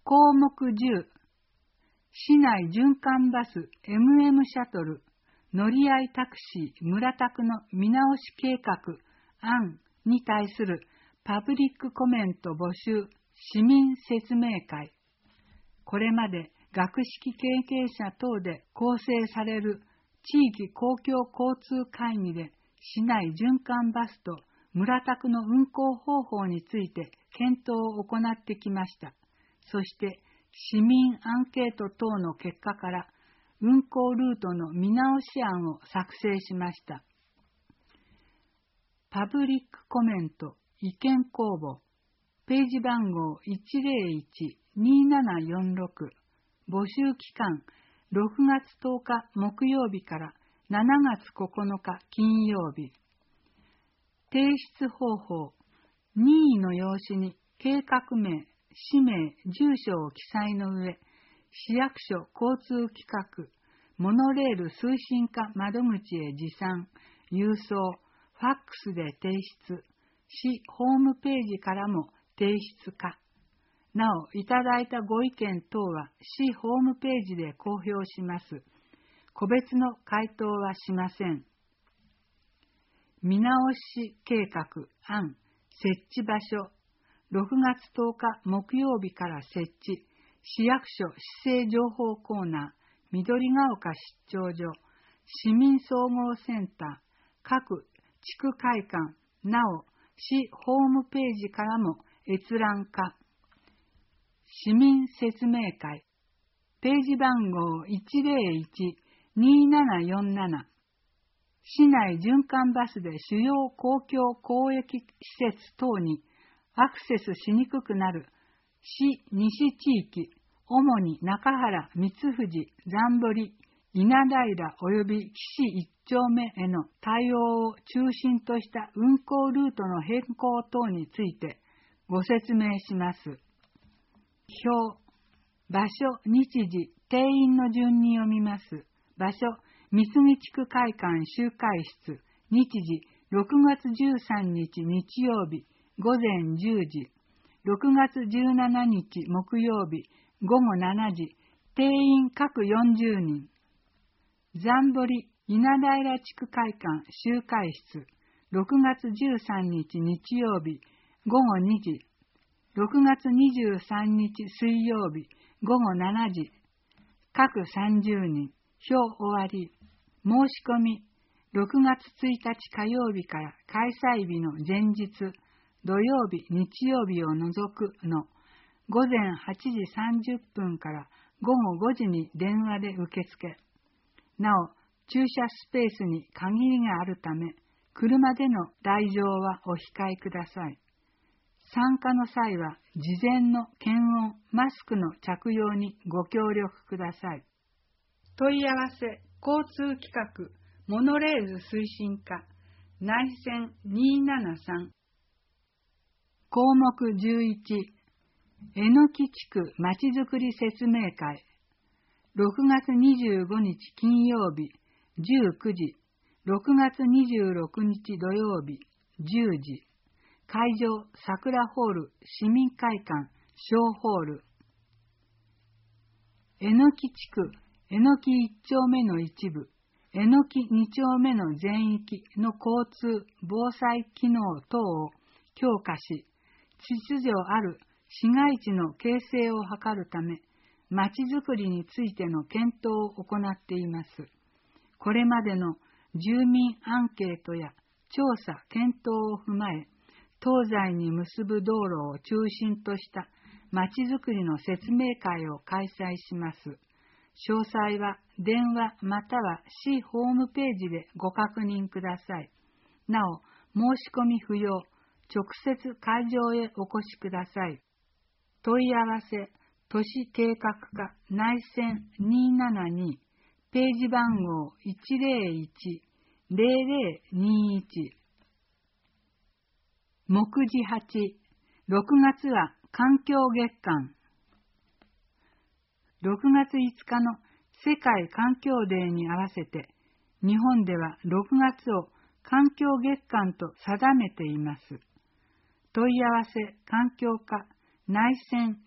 項目10、市内循環バス MM シャトル乗り合いタクシー村宅の見直し計画案に対するパブリックコメント募集市民説明会。これまで学識経験者等で構成される地域公共交通会議で市内循環バスと村宅の運行方法について検討を行ってきました。そして市民アンケート等の結果から運行ルートの見直し案を作成しました。パブリックコメント意見公募ページ番号 101-2746 募集期間6月10日木曜日から7月9日金曜日。提出方法、任意の用紙に計画名、氏名、住所を記載の上、市役所交通企画、モノレール推進課窓口へ持参、郵送、ファックスで提出、市ホームページからも提出可。なお、いただいたご意見等は市ホームページで公表します。個別の回答はしません。見直し計画案設置場所6月10日木曜日から設置市役所市政情報コーナー緑が丘出張所市民総合センター各地区会館なお市ホームページからも閲覧可。市民説明会ページ番号 101-2747市内循環バスで主要公共交易施設等にアクセスしにくくなる市西地域、主に中原、三藤、残堀、稲平及び岸一丁目への対応を中心とした運行ルートの変更等についてご説明します。表、場所、日時、定員の順に読みます。場所、三杉地区会館集会室、日時、6月13日日曜日、午前10時、6月17日木曜日、午後7時、定員各40人。残堀、稲平地区会館集会室、6月13日日曜日、午後2時、6月23日水曜日、午後7時、各30人。表終わり。申し込み、6月1日火曜日から開催日の前日、土曜日、日曜日を除くの午前8時30分から午後5時に電話で受付。なお、駐車スペースに限りがあるため、車での来場はお控えください。参加の際は、事前の検温、マスクの着用にご協力ください。問い合わせ、交通企画、モノレール推進課、内線273。項目11、えのき地区まちづくり説明会、6月25日金曜日、19時、6月26日土曜日、10時。会場、桜ホール、市民会館、小ホール。えのき地区、えのき1丁目の一部、えのき2丁目の全域の交通・防災機能等を強化し、秩序ある市街地の形成を図るため、まちづくりについての検討を行っています。これまでの住民アンケートや調査・検討を踏まえ、東西に結ぶ道路を中心としたまちづくりの説明会を開催します。詳細は電話または市ホームページでご確認ください。なお、申し込み不要、直接会場へお越しください。問い合わせ、都市計画課内線272、ページ番号 101-0021。目次8、6月は環境月間。6月5日の世界環境デーに合わせて、日本では6月を環境月間と定めています。問い合わせ環境課内戦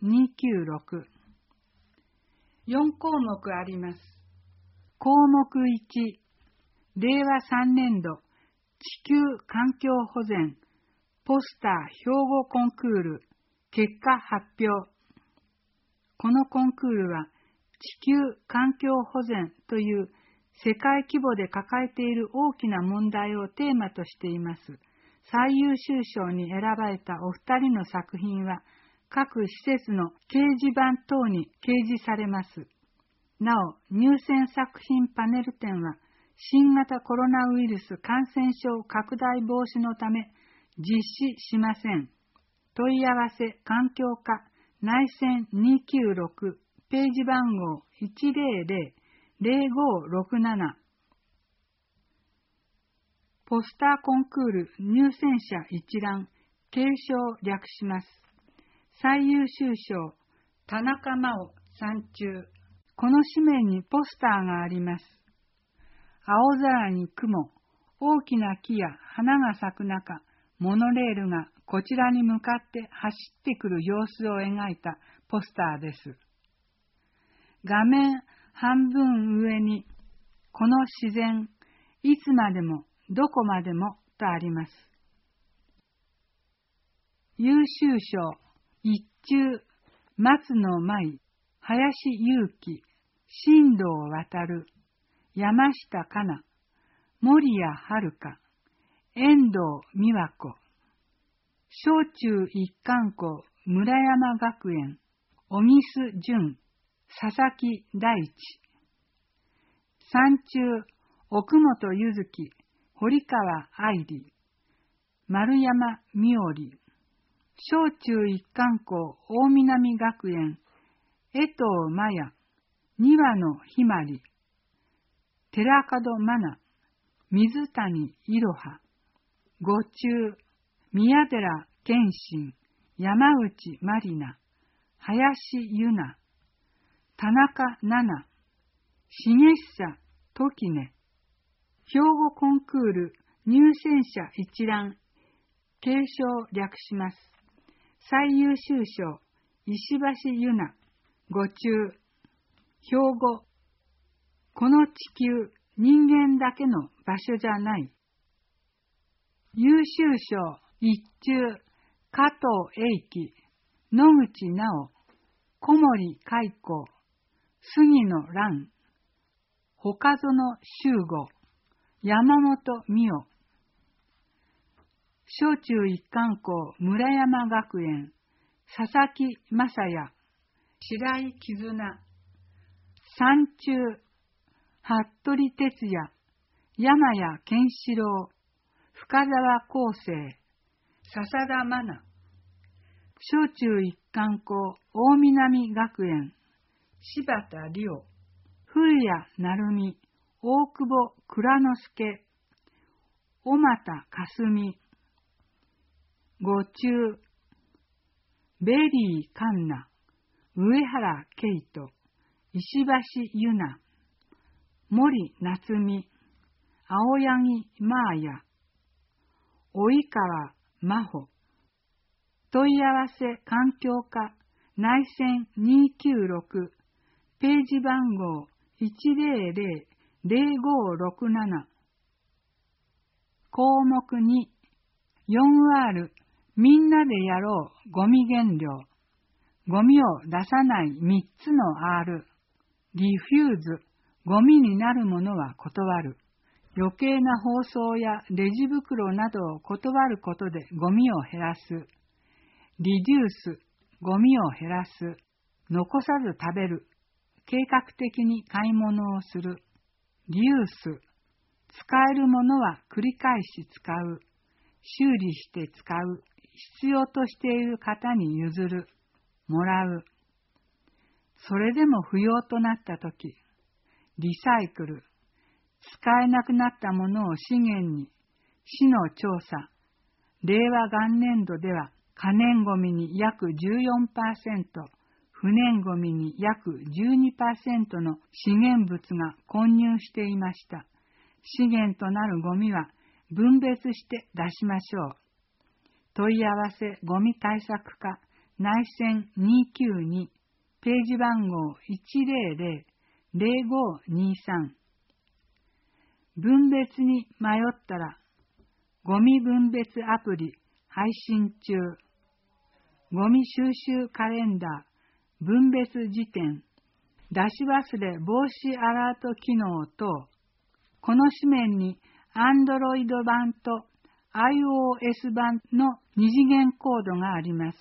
296。4項目あります。項目1、令和3年度地球環境保全ポスター標語コンクール結果発表。このコンクールは地球環境保全という世界規模で抱えている大きな問題をテーマとしています。最優秀賞に選ばれたお二人の作品は各施設の掲示板等に掲示されます。なお、入選作品パネル展は新型コロナウイルス感染症拡大防止のため実施しません。問い合わせ環境課内戦296ページ番号 100-0567。ポスターコンクール入選者一覧継承略します。最優秀賞田中真央3中。この紙面にポスターがあります。青空に雲、大きな木や花が咲く中、モノレールがこちらに向かって走ってくる様子を描いたポスターです。画面半分上に、この自然、いつまでもどこまでもとあります。優秀賞一中、松野舞、林祐希、新藤航、山下香奈、森谷遥、遠藤美和子、小中一貫校村山学園、小木須淳、佐々木大地。三中、奥本柚月、堀川愛理、丸山美織。小中一貫校大南学園、江藤真也、庭野ひまり、寺門真奈、水谷いろは。五中、宮寺健信、山内まりな、林ゆな、田中奈々、重久時音。兵庫コンクール入選者一覧継承略します。最優秀賞石橋ゆな5中。兵庫。この地球、人間だけの場所じゃない。優秀賞一中。加藤英樹、野口直、小森海子、杉野蘭、岡園修吾、山本美代。小中一貫校村山学園、佐々木正也、白井絆。三中、服部哲也、山谷健志郎、深沢康生、笹田真奈。小中一貫校大南学園、柴田理央、古谷成美、大久保蔵之介、小俣かすみ。五中、ベリーカンナ、上原圭人、石橋ゆな、森夏美、青柳マーヤ、及川真帆。問い合わせ環境課内戦296ページ番号 100-0567。項目2、4R みんなでやろうゴミ減量。ゴミを出さない3つの R。リフューズ、ゴミになるものは断る。余計な包装やレジ袋などを断ることでゴミを減らす。リデュース、ゴミを減らす。残さず食べる。計画的に買い物をする。リユース、使えるものは繰り返し使う。修理して使う。必要としている方に譲る。もらう。それでも不要となったとき、リサイクル。使えなくなったものを資源に。市の調査。令和元年度では可燃ごみに約 14%、不燃ごみに約 12% の資源物が混入していました。資源となるゴミは分別して出しましょう。問い合わせゴミ対策課内戦292、ページ番号100-0523。分別に迷ったら、ゴミ分別アプリ配信中。ゴミ収集カレンダー、分別辞典、出し忘れ防止アラート機能等、この紙面に Android 版と iOS 版の二次元コードがあります。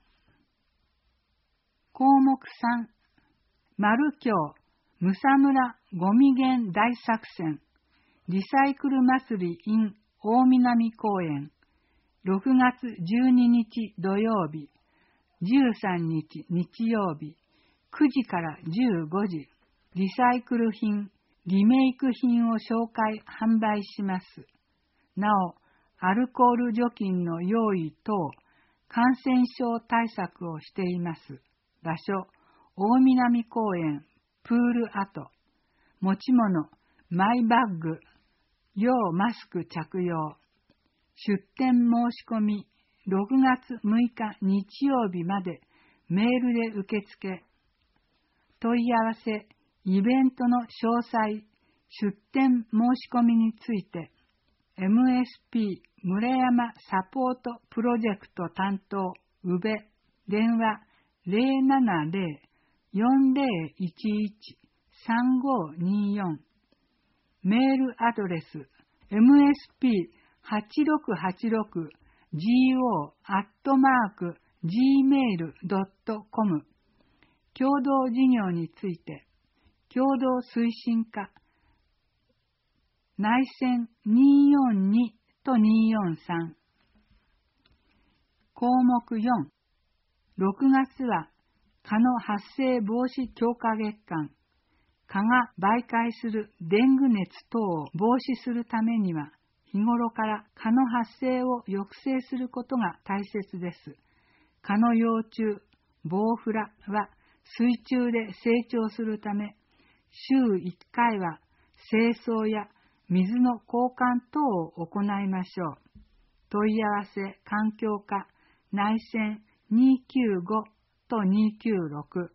項目3、丸京武蔵村ゴミ減大作戦、リサイクル祭り in 大南公園、6月12日土曜日、13日日曜日、9時から15時、リサイクル品、リメイク品を紹介・販売します。なお、アルコール除菌の用意等、感染症対策をしています。場所、大南公園、プール跡。持ち物、マイバッグ、要マスク着用。出店申し込み、6月6日日曜日までメールで受付。問い合わせ、イベントの詳細、出店申し込みについて、MSP 村山サポートプロジェクト担当、宇部、電話070-4011-3524、メールアドレス、msp8680go@gmail.com。 共同事業について、共同推進課、内戦242と243。項目4、6月は蚊の発生防止強化月間。蚊が媒介するデング熱等を防止するためには、日頃から蚊の発生を抑制することが大切です。蚊の幼虫、ボウフラは水中で成長するため、週1回は清掃や水の交換等を行いましょう。問い合わせ環境課内線295と296。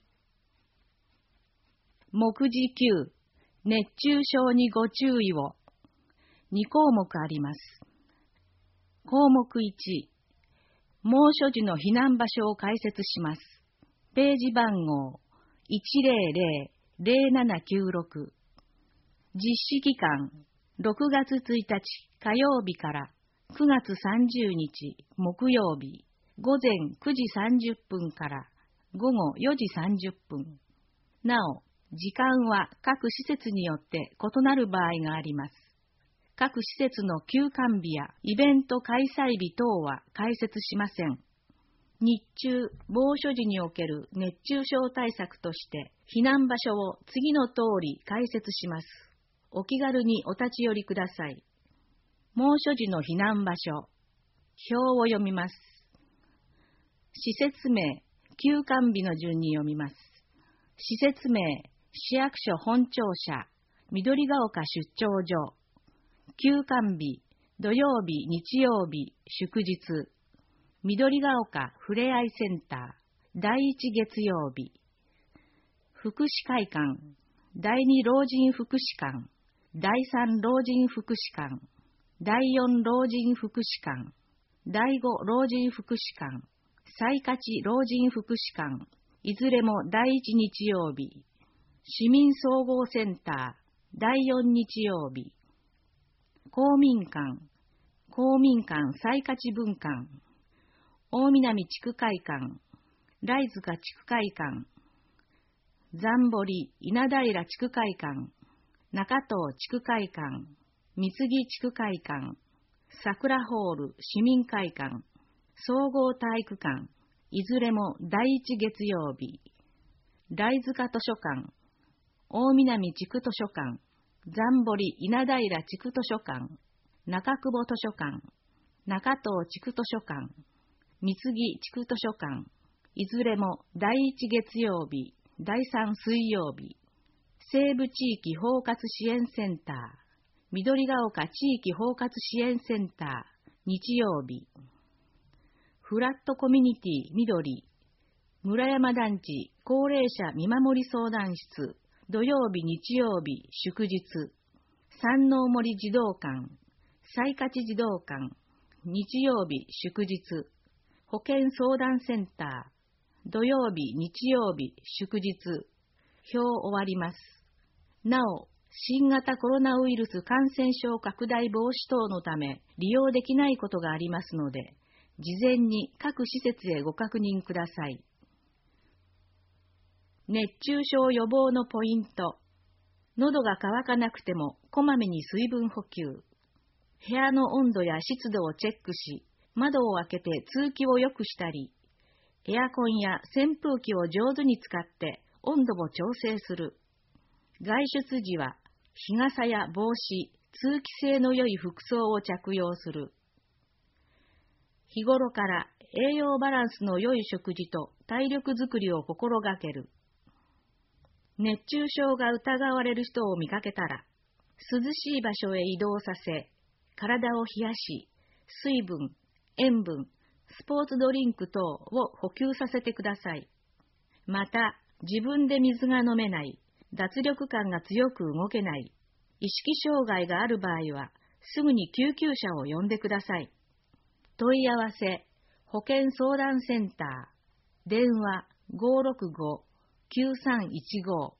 目次9、熱中症にご注意を。2項目あります。項目1、猛暑時の避難場所を解説します。ページ番号100-0796。実施期間、6月1日火曜日から9月30日木曜日、午前9時30分から午後4時30分。なお、時間は各施設によって異なる場合があります。各施設の休館日やイベント開催日等は解説しません。日中、猛暑時における熱中症対策として避難場所を次の通り解説します。お気軽にお立ち寄りください。猛暑時の避難場所。表を読みます。施設名、休館日の順に読みます。施設名、市役所本庁舎、緑が丘出張所。休館日、土曜日、日曜日、祝日。緑が丘ふれあいセンター、第1月曜日。福祉会館、第2老人福祉館、第3老人福祉館、第4老人福祉館、第5老人福祉館、西勝老人福祉館、いずれも第1日曜日。市民総合センター、第4日曜日。公民館、公民館西勝分館、大南地区会館、来塚地区会館、残堀稲平地区会館、中東地区会館、三木地区会館、桜ホール市民会館、総合体育館、いずれも第1月曜日。来塚図書館、大南地区図書館、残堀稲平地区図書館、中久保図書館、中東地区図書館、三木地区図書館、いずれも第1月曜日、第3水曜日。西部地域包括支援センター、緑が丘地域包括支援センター、日曜日。 フラットコミュニティ緑、村山団地高齢者見守り相談室、土曜日日曜日祝日、山王森児童館、西勝児童館、日曜日祝日、保健相談センター、土曜日日曜日祝日、表終わります。なお、新型コロナウイルス感染症拡大防止等のため利用できないことがありますので、事前に各施設へご確認ください。熱中症予防のポイント。喉が渇かなくてもこまめに水分補給。部屋の温度や湿度をチェックし、窓を開けて通気を良くしたり、エアコンや扇風機を上手に使って温度を調整する。外出時は日傘や帽子、通気性の良い服装を着用する。日頃から栄養バランスの良い食事と体力づくりを心がける。熱中症が疑われる人を見かけたら、涼しい場所へ移動させ、体を冷やし、水分、塩分、スポーツドリンク等を補給させてください。また、自分で水が飲めない、脱力感が強く動けない、意識障害がある場合は、すぐに救急車を呼んでください。問い合わせ、保健相談センター、電話565-9315。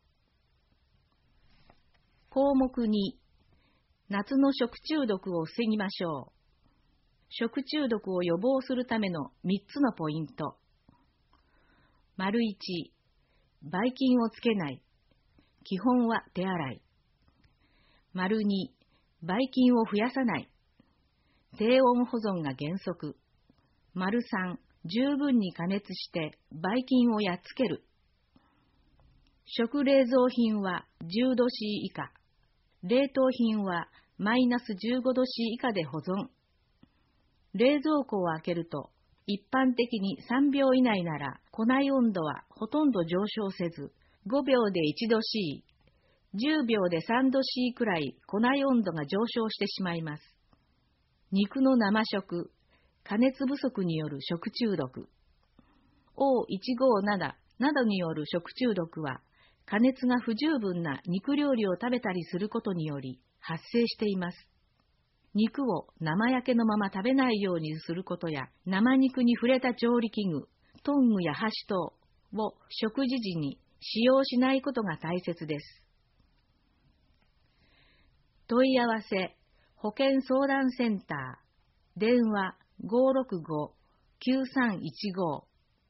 項目2、夏の食中毒を防ぎましょう。食中毒を予防するための3つのポイント。丸1、ばい菌をつけない。基本は手洗い。丸2、ばい菌を増やさない。低温保存が原則。丸3、十分に加熱してばい菌をやっつける。食冷蔵品は10度 C 以下。冷凍品はマイナス15度 C 以下で保存。冷蔵庫を開けると、一般的に3秒以内なら、庫内温度はほとんど上昇せず、5秒で1度 C、10秒で3度 C くらい庫内温度が上昇してしまいます。肉の生食、加熱不足による食中毒、O157 などによる食中毒は、加熱が不十分な肉料理を食べたりすることにより発生しています。肉を生焼けのまま食べないようにすることや、生肉に触れた調理器具、トングや箸等を食事時に使用しないことが大切です。問い合わせ、保健相談センター、電話565-9315。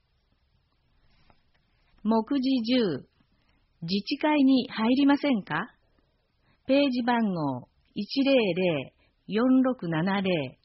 目次10、自治会に入りませんか？ページ番号100-4670。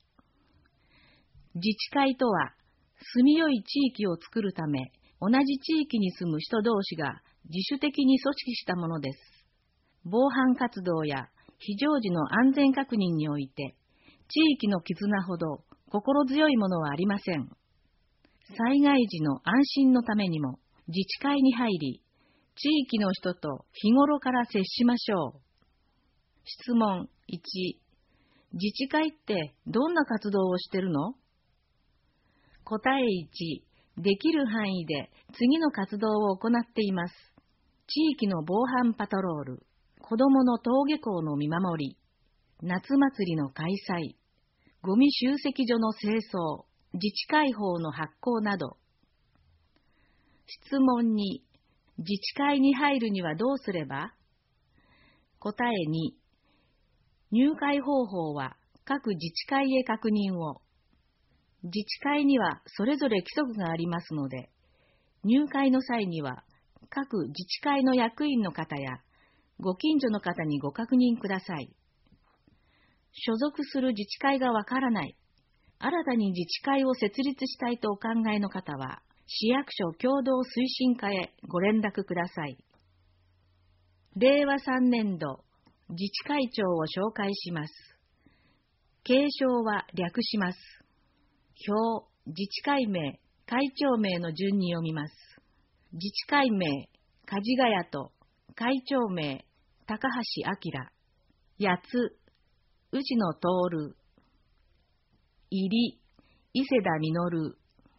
自治会とは、住みよい地域を作るため、同じ地域に住む人同士が自主的に組織したものです。防犯活動や非常時の安全確認において、地域の絆ほど心強いものはありません。災害時の安心のためにも、自治会に入り、地域の人と日頃から接しましょう。質問1、自治会ってどんな活動をしてるの？答え1、できる範囲で次の活動を行っています。地域の防犯パトロール、子どもの登下校の見守り、夏祭りの開催、ゴミ集積所の清掃、自治会法の発行など。質問2、自治会に入るにはどうすれば？答え2、入会方法は各自治会へ確認を。自治会にはそれぞれ規則がありますので、入会の際には各自治会の役員の方やご近所の方にご確認ください。所属する自治会がわからない、新たに自治会を設立したいとお考えの方は、市役所共同推進課へご連絡ください。令和3年度、自治会長を紹介します。継承は略します。表、自治会名、会長名の順に読みます。自治会名、梶ヶ谷と、会長名、高橋明。八つ、内野徹。入り、伊勢田実。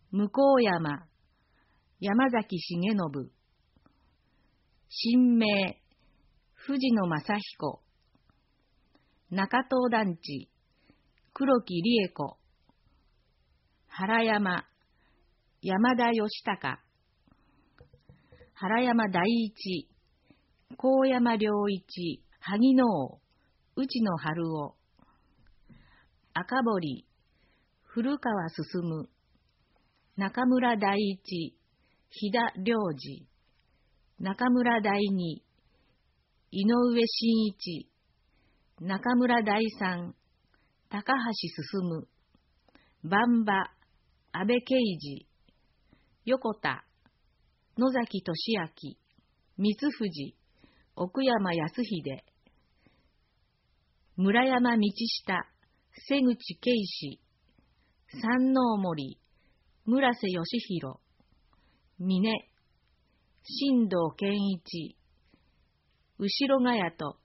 向山、山崎重信、新名、藤野正彦、中東団地、黒木理恵子、原山、山田義孝、原山大一、高山良一、萩野王、内野春夫、赤堀、古川進、中村大一、飛田良二、中村大二、井上真一、中村大三、高橋進、番場、安倍啓二、横田、野崎俊明、三藤、奥山康秀、村山道下、瀬口圭司、山王森、村瀬義弘、峰、新藤健一、後ろヶ谷と、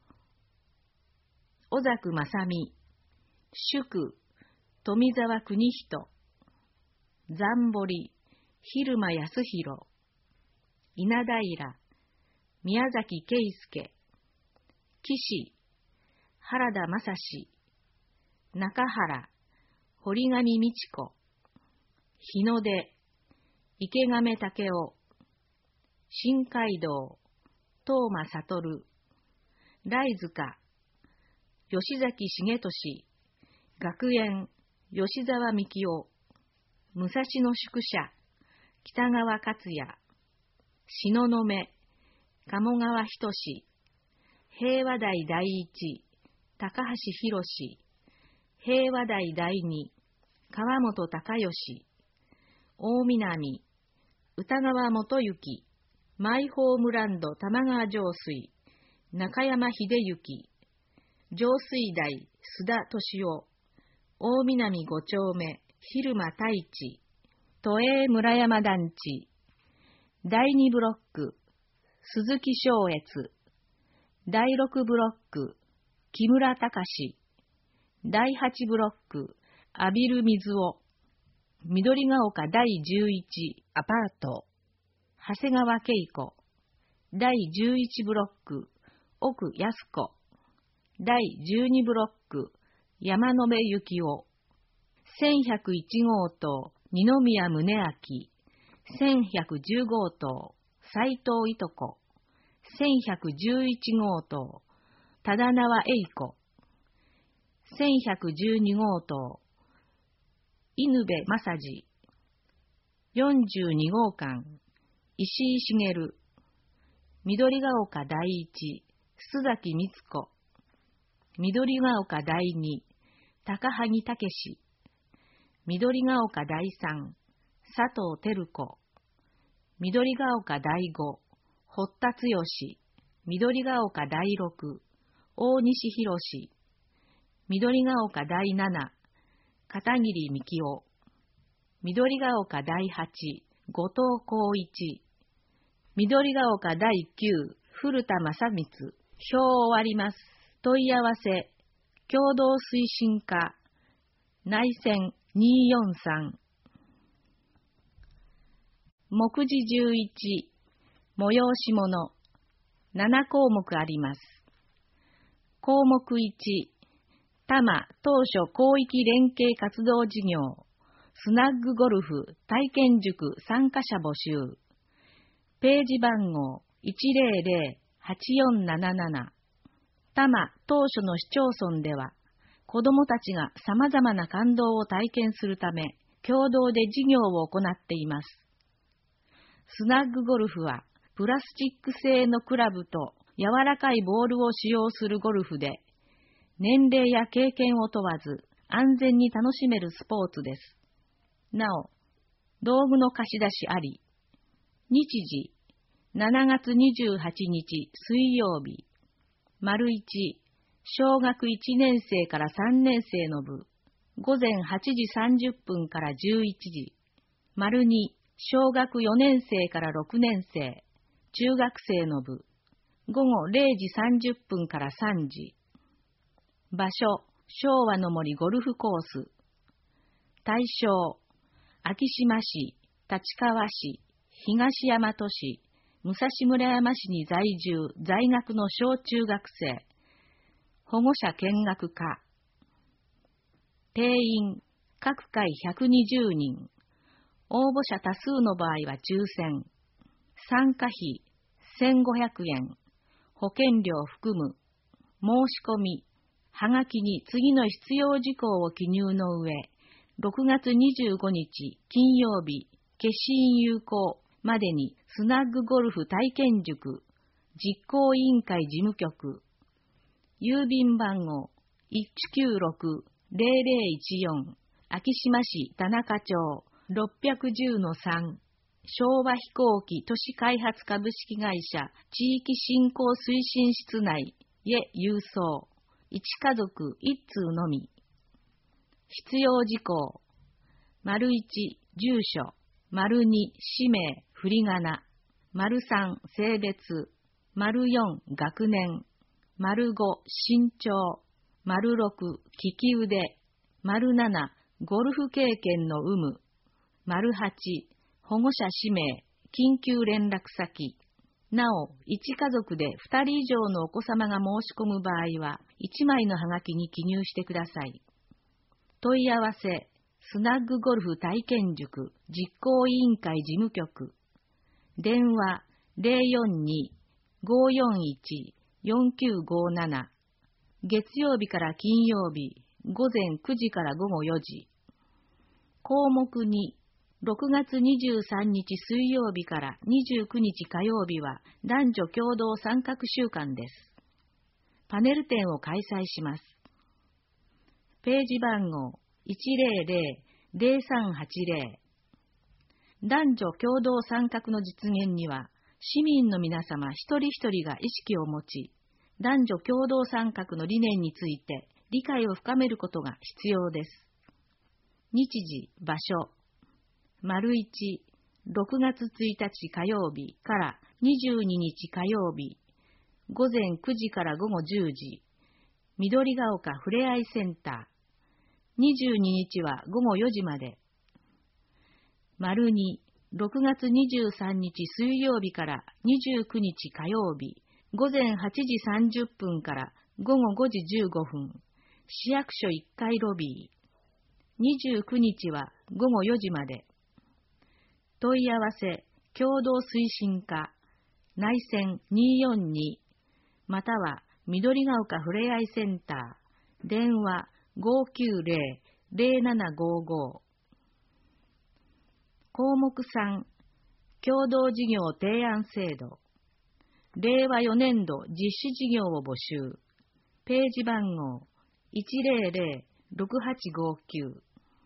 小作正美、祝、富澤邦人、残堀、蛭間康弘、稲平、宮崎圭介、岸、原田正史、中原、堀上美智子、日の出、池亀武雄、新街道、東間悟、来塚、吉崎重俊、学園、吉沢幹夫、武蔵野宿舎、北川克也、東雲、鴨川仁、平和台第一、高橋博、平和台第二、川本隆義、大南、歌川元幸、マイホームランド玉川上水、中山秀幸、上水台須田敏夫、大南5丁目蛭間太一、都営村山団地、第2ブロック鈴木昌越、第6ブロック木村隆、第8ブロック阿比留水夫、緑が丘第11アパート長谷川恵子、第11ブロック奥安子、第12ブロック山野辺幸夫、1101号棟二宮宗明、1110号棟斉藤いと子、1111号棟多田縄栄子、1112号棟犬部正治、42号館石井茂、緑が丘第一須崎光子、緑が丘第二高萩武史、緑が丘第三佐藤照子、緑が丘第五堀田剛、緑が丘第六大西博、緑が丘第七片桐幹夫、緑が丘第八後藤浩一、緑が丘第九古田正光。表を終わります。問い合わせ共同推進課内線243。目次11催し物7項目あります。項目1、多摩当初広域連携活動事業スナッグゴルフ体験塾参加者募集。ページ番号100-8477。多摩当初の市町村では、子どもたちが様々な感動を体験するため、共同で事業を行っています。スナッグゴルフは、プラスチック製のクラブと柔らかいボールを使用するゴルフで、年齢や経験を問わず、安全に楽しめるスポーツです。なお、道具の貸し出しあり。日時、7月28日水曜日。丸1、小学1年生から3年生の部。午前8時30分から11時。丸2、小学4年生から6年生。中学生の部。午後0時30分から3時。場所、昭和の森ゴルフコース。対象、 昭島市、立川市、東大和市、武蔵村山市に在住、在学の小中学生、保護者見学課。定員、各回120人。応募者多数の場合は抽選。参加費、1500円。保険料含む。申し込み、はがきに次の必要事項を記入の上、6月25日金曜日、消印有効までにスナッグゴルフ体験塾、実行委員会事務局、郵便番号 196-0014、昭島市田中町 610-3、昭和飛行機都市開発株式会社地域振興推進室内へ郵送。1家族1通のみ。必要事項。①住所。②氏名、振り仮名。③性別。�4学年。�5身長。�6利き腕。�7ゴルフ経験の有無。�8保護者氏名、緊急連絡先。なお、1家族で2人以上のお子様が申し込む場合は、1枚のハガキに記入してください。問い合わせ、スナッグゴルフ体験塾実行委員会事務局。電話、042-541-4957。月曜日から金曜日、午前9時から午後4時。項目2、6月23日水曜日から29日火曜日は男女共同参画週間です。パネル展を開催します。ページ番号100-0380。男女共同参画の実現には、市民の皆様一人一人が意識を持ち、男女共同参画の理念について理解を深めることが必要です。日時、場所。①6月1日火曜日から22日火曜日、午前9時から午後10時、緑が丘ふれあいセンター。22日は午後4時まで。②6月23日水曜日から29日火曜日、午前8時30分から午後5時15分、市役所1階ロビー。29日は午後4時まで。問い合わせ、共同推進課、内線242、または緑が丘ふれあいセンター、電話 590-0755。項目3、共同事業提案制度。令和4年度実施事業を募集。ページ番号100-6859。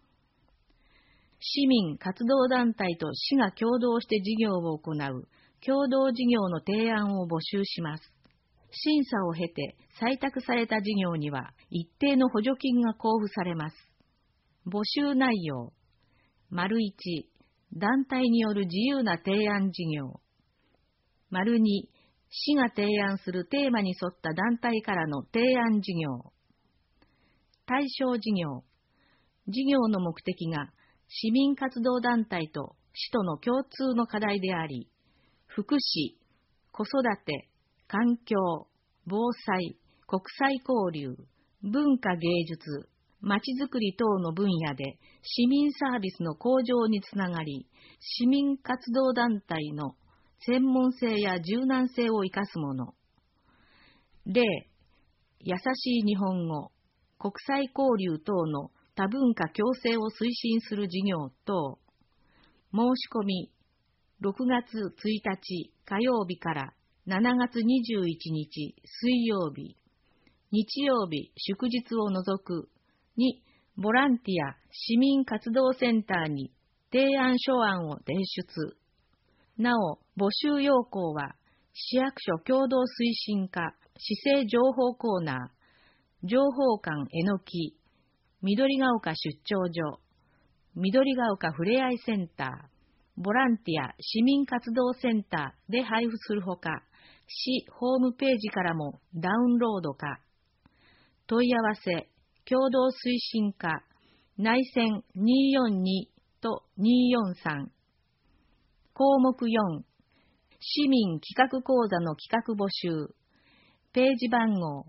市民活動団体と市が共同して事業を行う共同事業の提案を募集します。審査を経て採択された事業には一定の補助金が交付されます。募集内容。①団体による自由な提案事業。②市が提案するテーマに沿った団体からの提案事業。対象事業。事業の目的が市民活動団体と市との共通の課題であり、福祉、子育て、環境、防災、国際交流、文化芸術、まちづくり等の分野で市民サービスの向上につながり、市民活動団体の専門性や柔軟性を生かすもの。例、優しい日本語、国際交流等の多文化共生を推進する事業等。申し込み、6月1日火曜日から7月21日水曜日、日曜日祝日を除くに、ボランティア市民活動センターに提案書案を提出。なお、募集要項は、市役所共同推進課市政情報コーナー、情報館えのき、緑が丘出張所、緑が丘ふれあいセンター、ボランティア市民活動センターで配布するほか、市ホームページからもダウンロードか。問い合わせ、共同推進課、内線項目4、市民企画講座の企画募集。ページ番号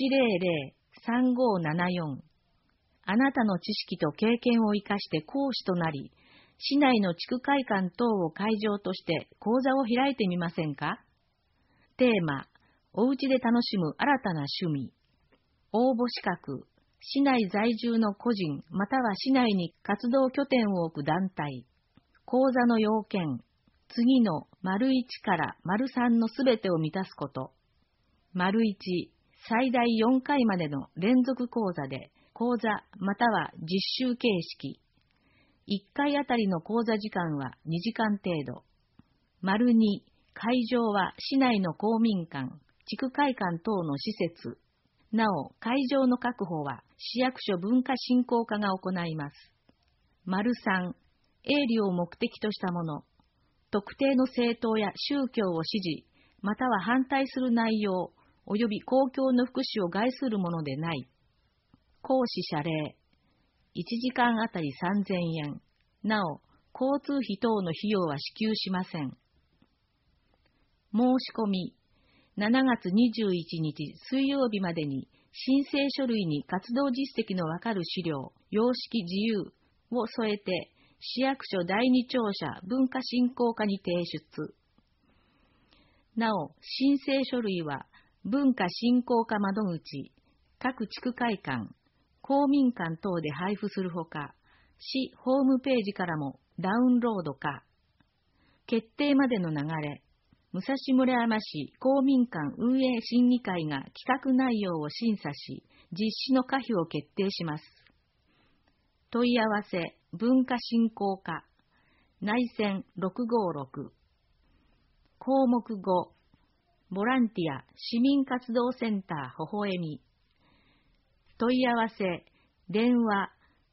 100-3574。あなたの知識と経験を生かして講師となり、市内の地区会館等を会場として講座を開いてみませんか？テーマ、おうちで楽しむ新たな趣味。応募資格、市内在住の個人または市内に活動拠点を置く団体。講座の要件、次の丸1から丸3のすべてを満たすこと。丸1、最大4回までの連続講座で、講座または実習形式。1回あたりの講座時間は2時間程度。丸2、会場は市内の公民館、地区会館等の施設。なお、会場の確保は市役所文化振興課が行います。丸3、営利を目的としたもの。特定の政党や宗教を支持、または反対する内容、及び公共の福祉を害するものでない。講師謝礼。1時間あたり3000円。なお、交通費等の費用は支給しません。申し込み。7月21日水曜日までに申請書類に活動実績のわかる資料、様式自由を添えて、市役所第二庁舎文化振興課に提出。なお、申請書類は文化振興課窓口、各地区会館、公民館等で配布するほか、市ホームページからもダウンロードか。決定までの流れ。武蔵村山市公民館運営審議会が企画内容を審査し、実施の可否を決定します。問い合わせ、文化振興課、内線656。項目5、ボランティア市民活動センターほほえみ。問い合わせ、電話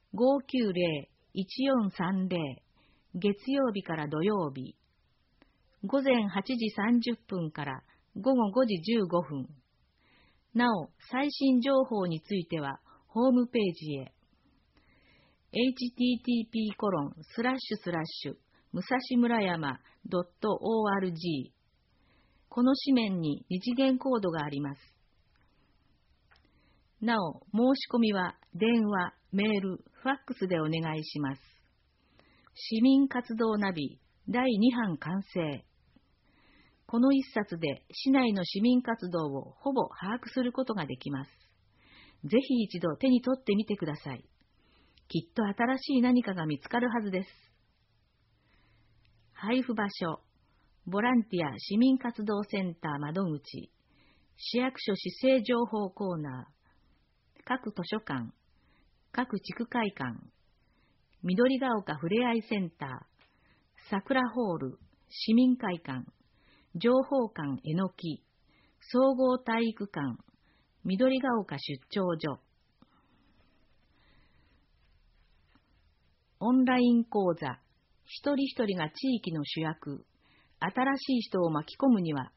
590-1430、月曜日から土曜日。午前8時30分から午後5時15分。なお、最新情報については、ホームページへ。http:// 武蔵村山 .org。この紙面に二次元コードがあります。なお、申し込みは電話、メール、ファックスでお願いします。市民活動ナビ第2版完成。この一冊で市内の市民活動をほぼ把握することができます。ぜひ一度手に取ってみてください。きっと新しい何かが見つかるはずです。配布場所、ボランティア市民活動センター窓口、市役所市政情報コーナー、各図書館、各地区会館、緑が丘ふれあいセンター、桜ホール、市民会館、情報館えのき、総合体育館、緑が丘出張所。オンライン講座、一人一人が地域の主役、新しい人を巻き込むには、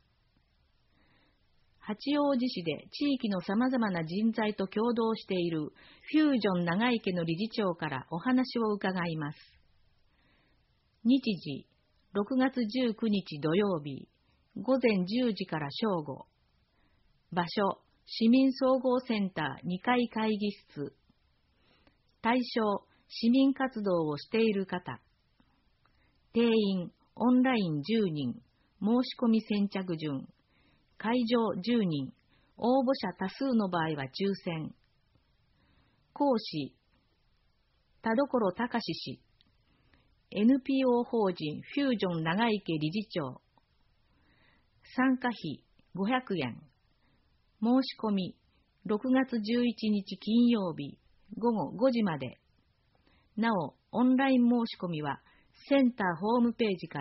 八王子市で地域の様々な人材と共同しているフュージョン長池の理事長からお話を伺います。日時、6月19日土曜日、午前10時から正午。場所、市民総合センター2階会議室。対象、市民活動をしている方。定員、オンライン10人、申し込み先着順。会場10人、応募者多数の場合は抽選。講師、田所隆氏。NPO 法人フュージョン長池理事長。参加費500円。申し込み6月11日金曜日午後5時まで。なお、オンライン申し込みはセンターホームページから。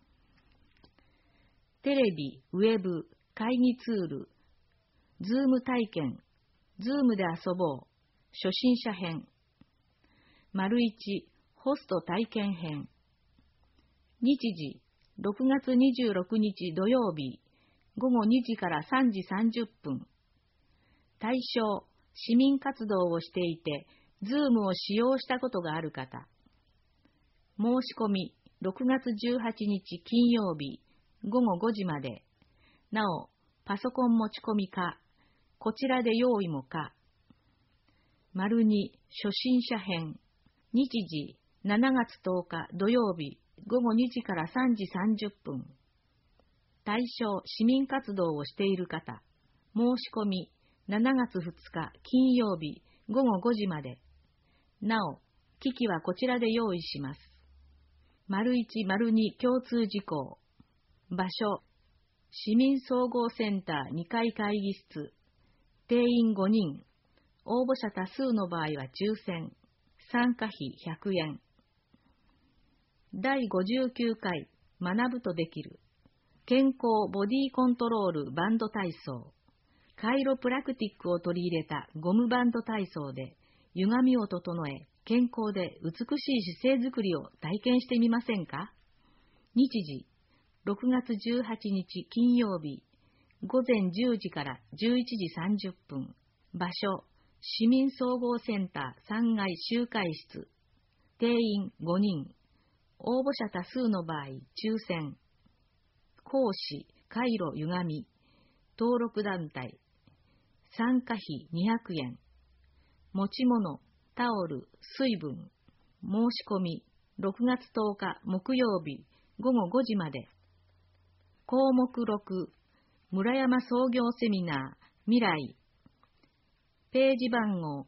テレビ、ウェブ、会議ツール、ズーム体験、ズームで遊ぼう、初心者編。丸1、ホスト体験編。日時、6月26日土曜日、午後2時から3時30分。対象、市民活動をしていて、ズームを使用したことがある方。 申し込み6月18日金曜日午後5時まで。なお、パソコン持ち込みか、こちらで用意もか。丸2、初心者編。日時、7月10日土曜日、午後2時から3時30分。対象、市民活動をしている方。申し込み、7月2日金曜日、午後5時まで。なお、機器はこちらで用意します。丸1、丸2、共通事項。場所、市民総合センター2階会議室。定員5人。応募者多数の場合は抽選。参加費100円。第59回学ぶとできる健康ボディコントロールバンド体操。カイロプラクティックを取り入れたゴムバンド体操で歪みを整え、健康で美しい姿勢づくりを体験してみませんか？日時、6月18日金曜日、午前10時から11時30分。場所、市民総合センター3階集会室。定員5人。応募者多数の場合、抽選。講師、カイロ歪み。登録団体。参加費200円。持ち物、タオル、水分。申し込み、6月10日木曜日、午後5時まで。項目6、村山創業セミナー、未来。ページ番号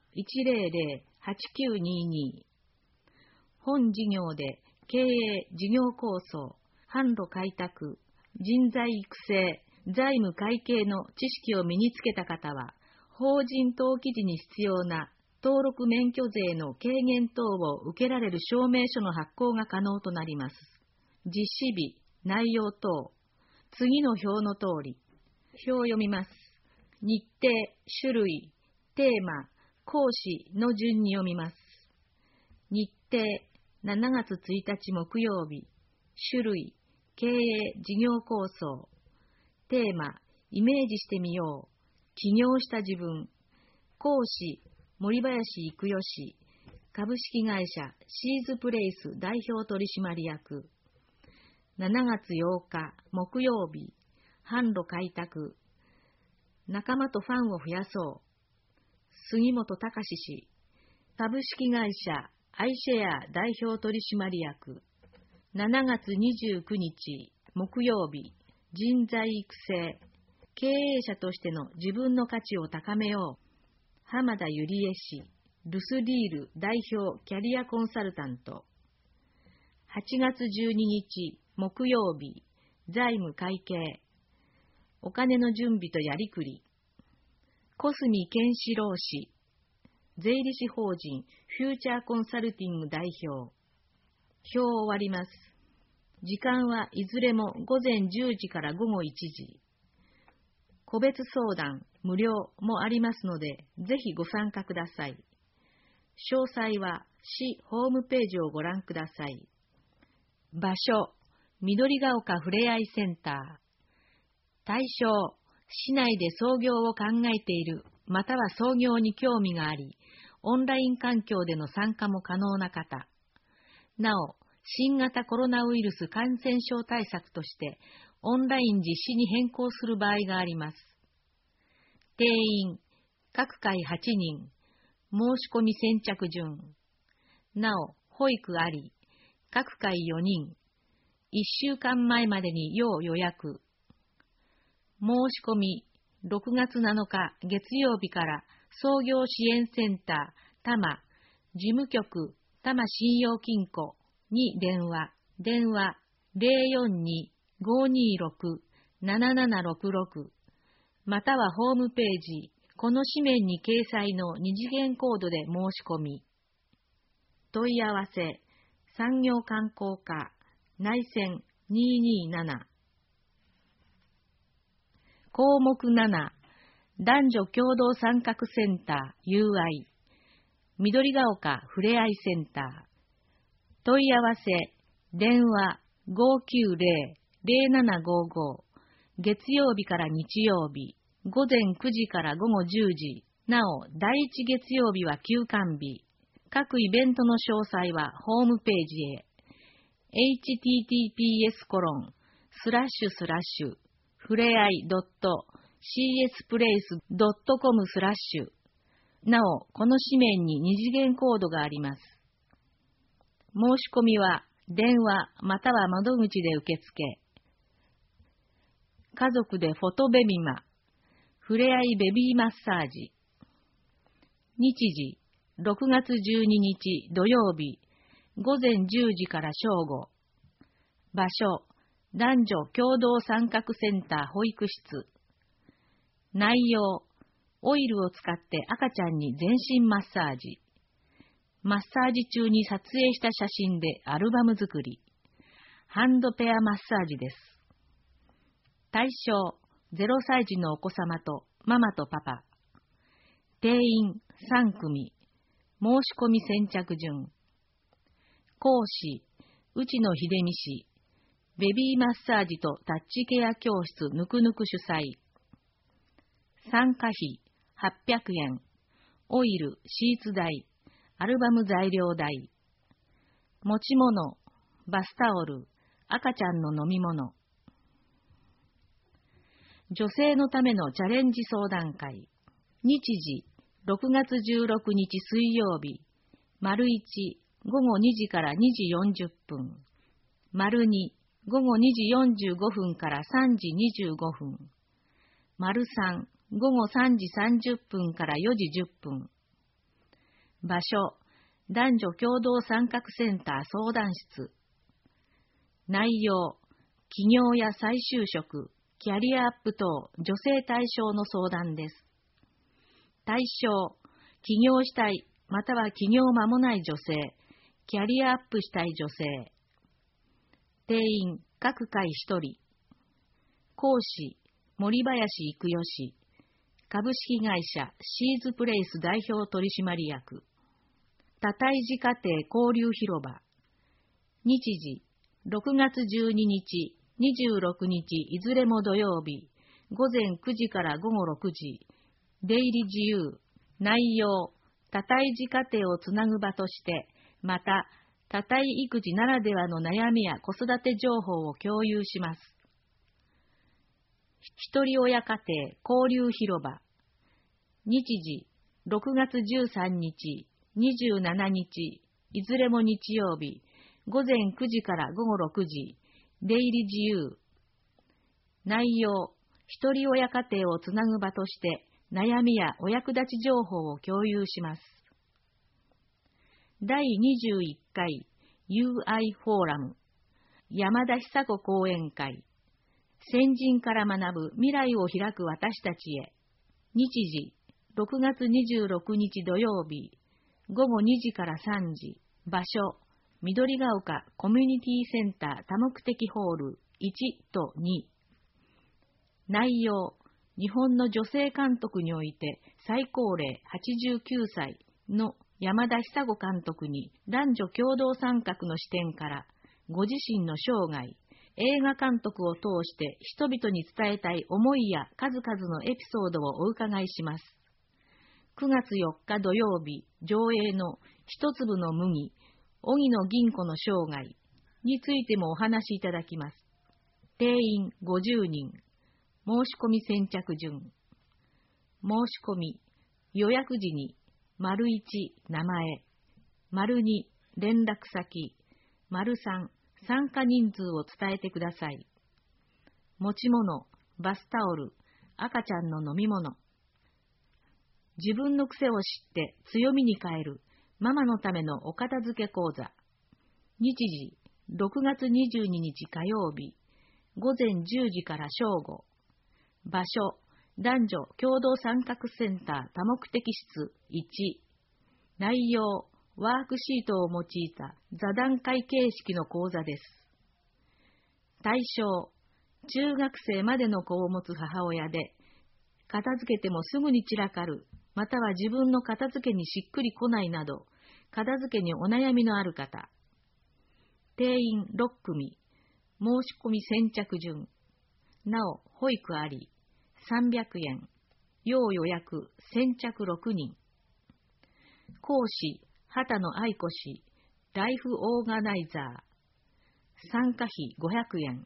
100-8922。本事業で経営、事業構想、販路開拓、人材育成、財務会計の知識を身につけた方は、法人登記時に必要な登録免許税の軽減等を受けられる証明書の発行が可能となります。実施日、内容等、次の表の通り。表を読みます。日程、種類、テーマ、講師の順に読みます。日程、7月1日木曜日。種類、経営、事業構想。テーマ、イメージしてみよう。起業した自分。講師、森林育代氏。株式会社シーズプレイス代表取締役。7月8日木曜日。販路開拓。仲間とファンを増やそう。杉本隆氏。株式会社アイシェア代表取締役。7月29日木曜日。人材育成。経営者としての自分の価値を高めよう。浜田ゆりえ氏。ルスリール代表キャリアコンサルタント。8月12日木曜日。財務会計。お金の準備とやりくり。小杉健志郎氏。税理士法人フューチャーコンサルティング代表。表を終わります。時間はいずれも午前10時から午後1時。個別相談、無料もありますので、ぜひご参加ください。詳細は市ホームページをご覧ください。場所、緑が丘ふれあいセンター。対象、市内で創業を考えている、または創業に興味があり、オンライン環境での参加も可能な方。なお、新型コロナウイルス感染症対策として、オンライン実施に変更する場合があります。定員、各回8人、申し込み先着順。なお、保育あり、各回4人、1週間前までに要予約。申し込み、6月7日月曜日から創業支援センター、多摩、事務局、多摩信用金庫に電話 042-526-7766 またはホームページ、この紙面に掲載の2次元コードで申し込み。問い合わせ、産業観光課、内線227。項目7、男女共同参画センター UI、緑が丘ふれあいセンター。問い合わせ、電話 590-0755、月曜日から日曜日、午前9時から午後10時、なお、第1月曜日は休館日。各イベントの詳細はホームページへ。 https:// ふれあい .csplace.com/ なお、この紙面に二次元コードがあります。申し込みは電話または窓口で受付。家族でフォトベビマ、ふれあいベビーマッサージ。日時、6月12日土曜日、午前10時から正午。場所、男女共同参画センター保育室。内容、オイルを使って赤ちゃんに全身マッサージ。マッサージ中に撮影した写真でアルバム作り。ハンドペアマッサージです。対象、0歳児のお子様とママとパパ。定員3組。申し込み先着順。講師、内野秀美氏。ベビーマッサージとタッチケア教室ぬくぬく主催。参加費800円。オイル、シーツ代、アルバム材料代。持ち物、バスタオル、赤ちゃんの飲み物。女性のためのチャレンジ相談会。日時、6月16日水曜日。丸1、午後2時から2時40分。丸2、午後2時45分から3時25分。丸3、午後3時30分から4時10分。場所、男女共同参画センター相談室。内容、起業や再就職、キャリアアップ等女性対象の相談です。対象、起業したい、または起業間もない女性、キャリアアップしたい女性。定員、各回1人。講師、森林育代氏。株式会社シーズプレイス代表取締役。多胎児家庭交流広場。日時、6月12日、26日いずれも土曜日、午前9時から午後6時。出入り自由。内容、多胎児家庭をつなぐ場として、また、多胎育児ならではの悩みや子育て情報を共有します。ひとり親家庭交流広場。日時、6月13日、27日、いずれも日曜日、午前9時から午後6時。出入り自由。内容、ひとり親家庭をつなぐ場として、悩みやお役立ち情報を共有します。第21回 UI フォーラム山田久子講演会。先人から学ぶ未来を開く私たちへ。日時、6月26日土曜日、午後2時から3時。場所、緑が丘コミュニティセンター多目的ホール1と2。内容、日本の女性監督において最高齢89歳の山田久子監督に男女共同参画の視点からご自身の生涯、映画監督を通して人々に伝えたい思いや数々のエピソードをお伺いします。9月4日土曜日上映の一粒の麦、荻野銀子の生涯についてもお話しいただきます。定員50人。申し込み先着順。申し込み、予約時に、丸1、名前、丸2、連絡先、丸3、参加人数を伝えてください。持ち物、バスタオル、赤ちゃんの飲み物。自分の癖を知って強みに変えるママのためのお片付け講座。日時、6月22日火曜日、午前10時から正午。場所、男女共同参画センター多目的室1。内容、ワークシートを用いた座談会形式の講座です。対象、中学生までの子を持つ母親で、片付けてもすぐに散らかる、または自分の片付けにしっくりこないなど、片付けにお悩みのある方。定員6組。申し込み先着順。なお、保育あり。300円。要予約、先着6人。講師、畑野愛子氏、ライフオーガナイザー。 参加費500円。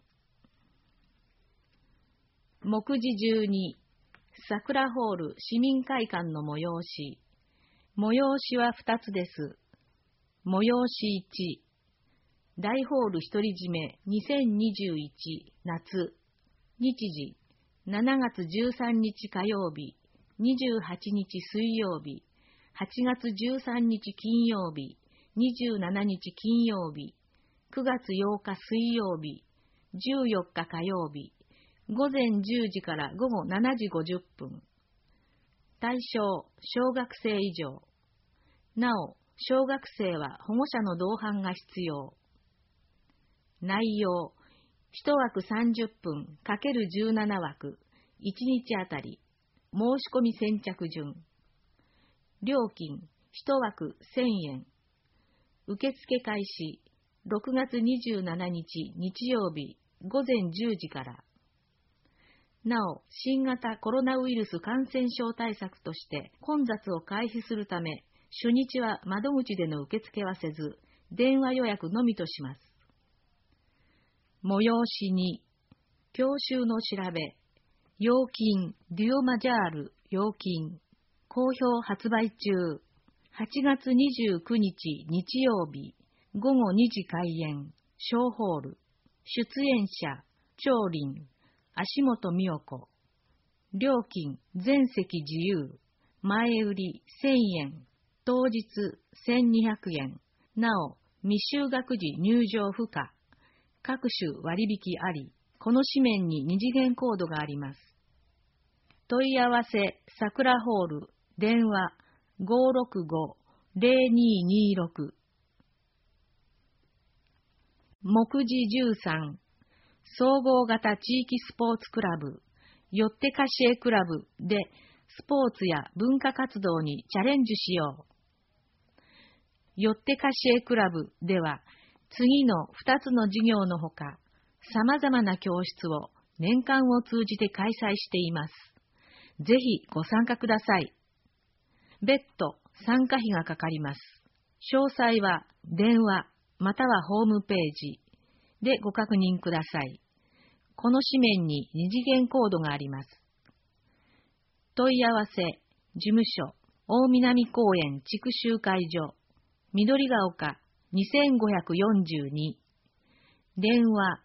目次12、桜ホール市民会館の催し。催しは2つです。催し1、大ホール独り占め2021夏。日時、7月13日火曜日、28日水曜日、8月13日金曜日、27日金曜日、9月8日水曜日、14日火曜日、午前10時から午後7時50分。対象、小学生以上。なお、小学生は保護者の同伴が必要。内容、1枠30分×17枠、1日あたり、申し込み先着順。料金、1枠1000円。受付開始、6月27日日曜日午前10時から。なお、新型コロナウイルス感染症対策として混雑を回避するため、初日は窓口での受付はせず、電話予約のみとします。催しに、教習の調べ、要金、デュオマジャール、要金、好評発売中、8月29日日曜日、午後2時開演、小ホール、出演者、長林、足元美代子、料金、全席自由、前売り1000円、当日1200円、なお、未就学時入場不可、各種割引あり、この紙面に二次元コードがあります。問い合わせ、桜ホール、電話、565-0226。目次13、総合型地域スポーツクラブ、よってかしえクラブでスポーツや文化活動にチャレンジしよう。よってかしえクラブでは、次の2つの事業のほか、様々な教室を年間を通じて開催しています。ぜひご参加ください。別途参加費がかかります。詳細は電話またはホームページでご確認ください。この紙面に二次元コードがあります。問い合わせ、事務所、大南公園地区集会所、緑が丘2542、電話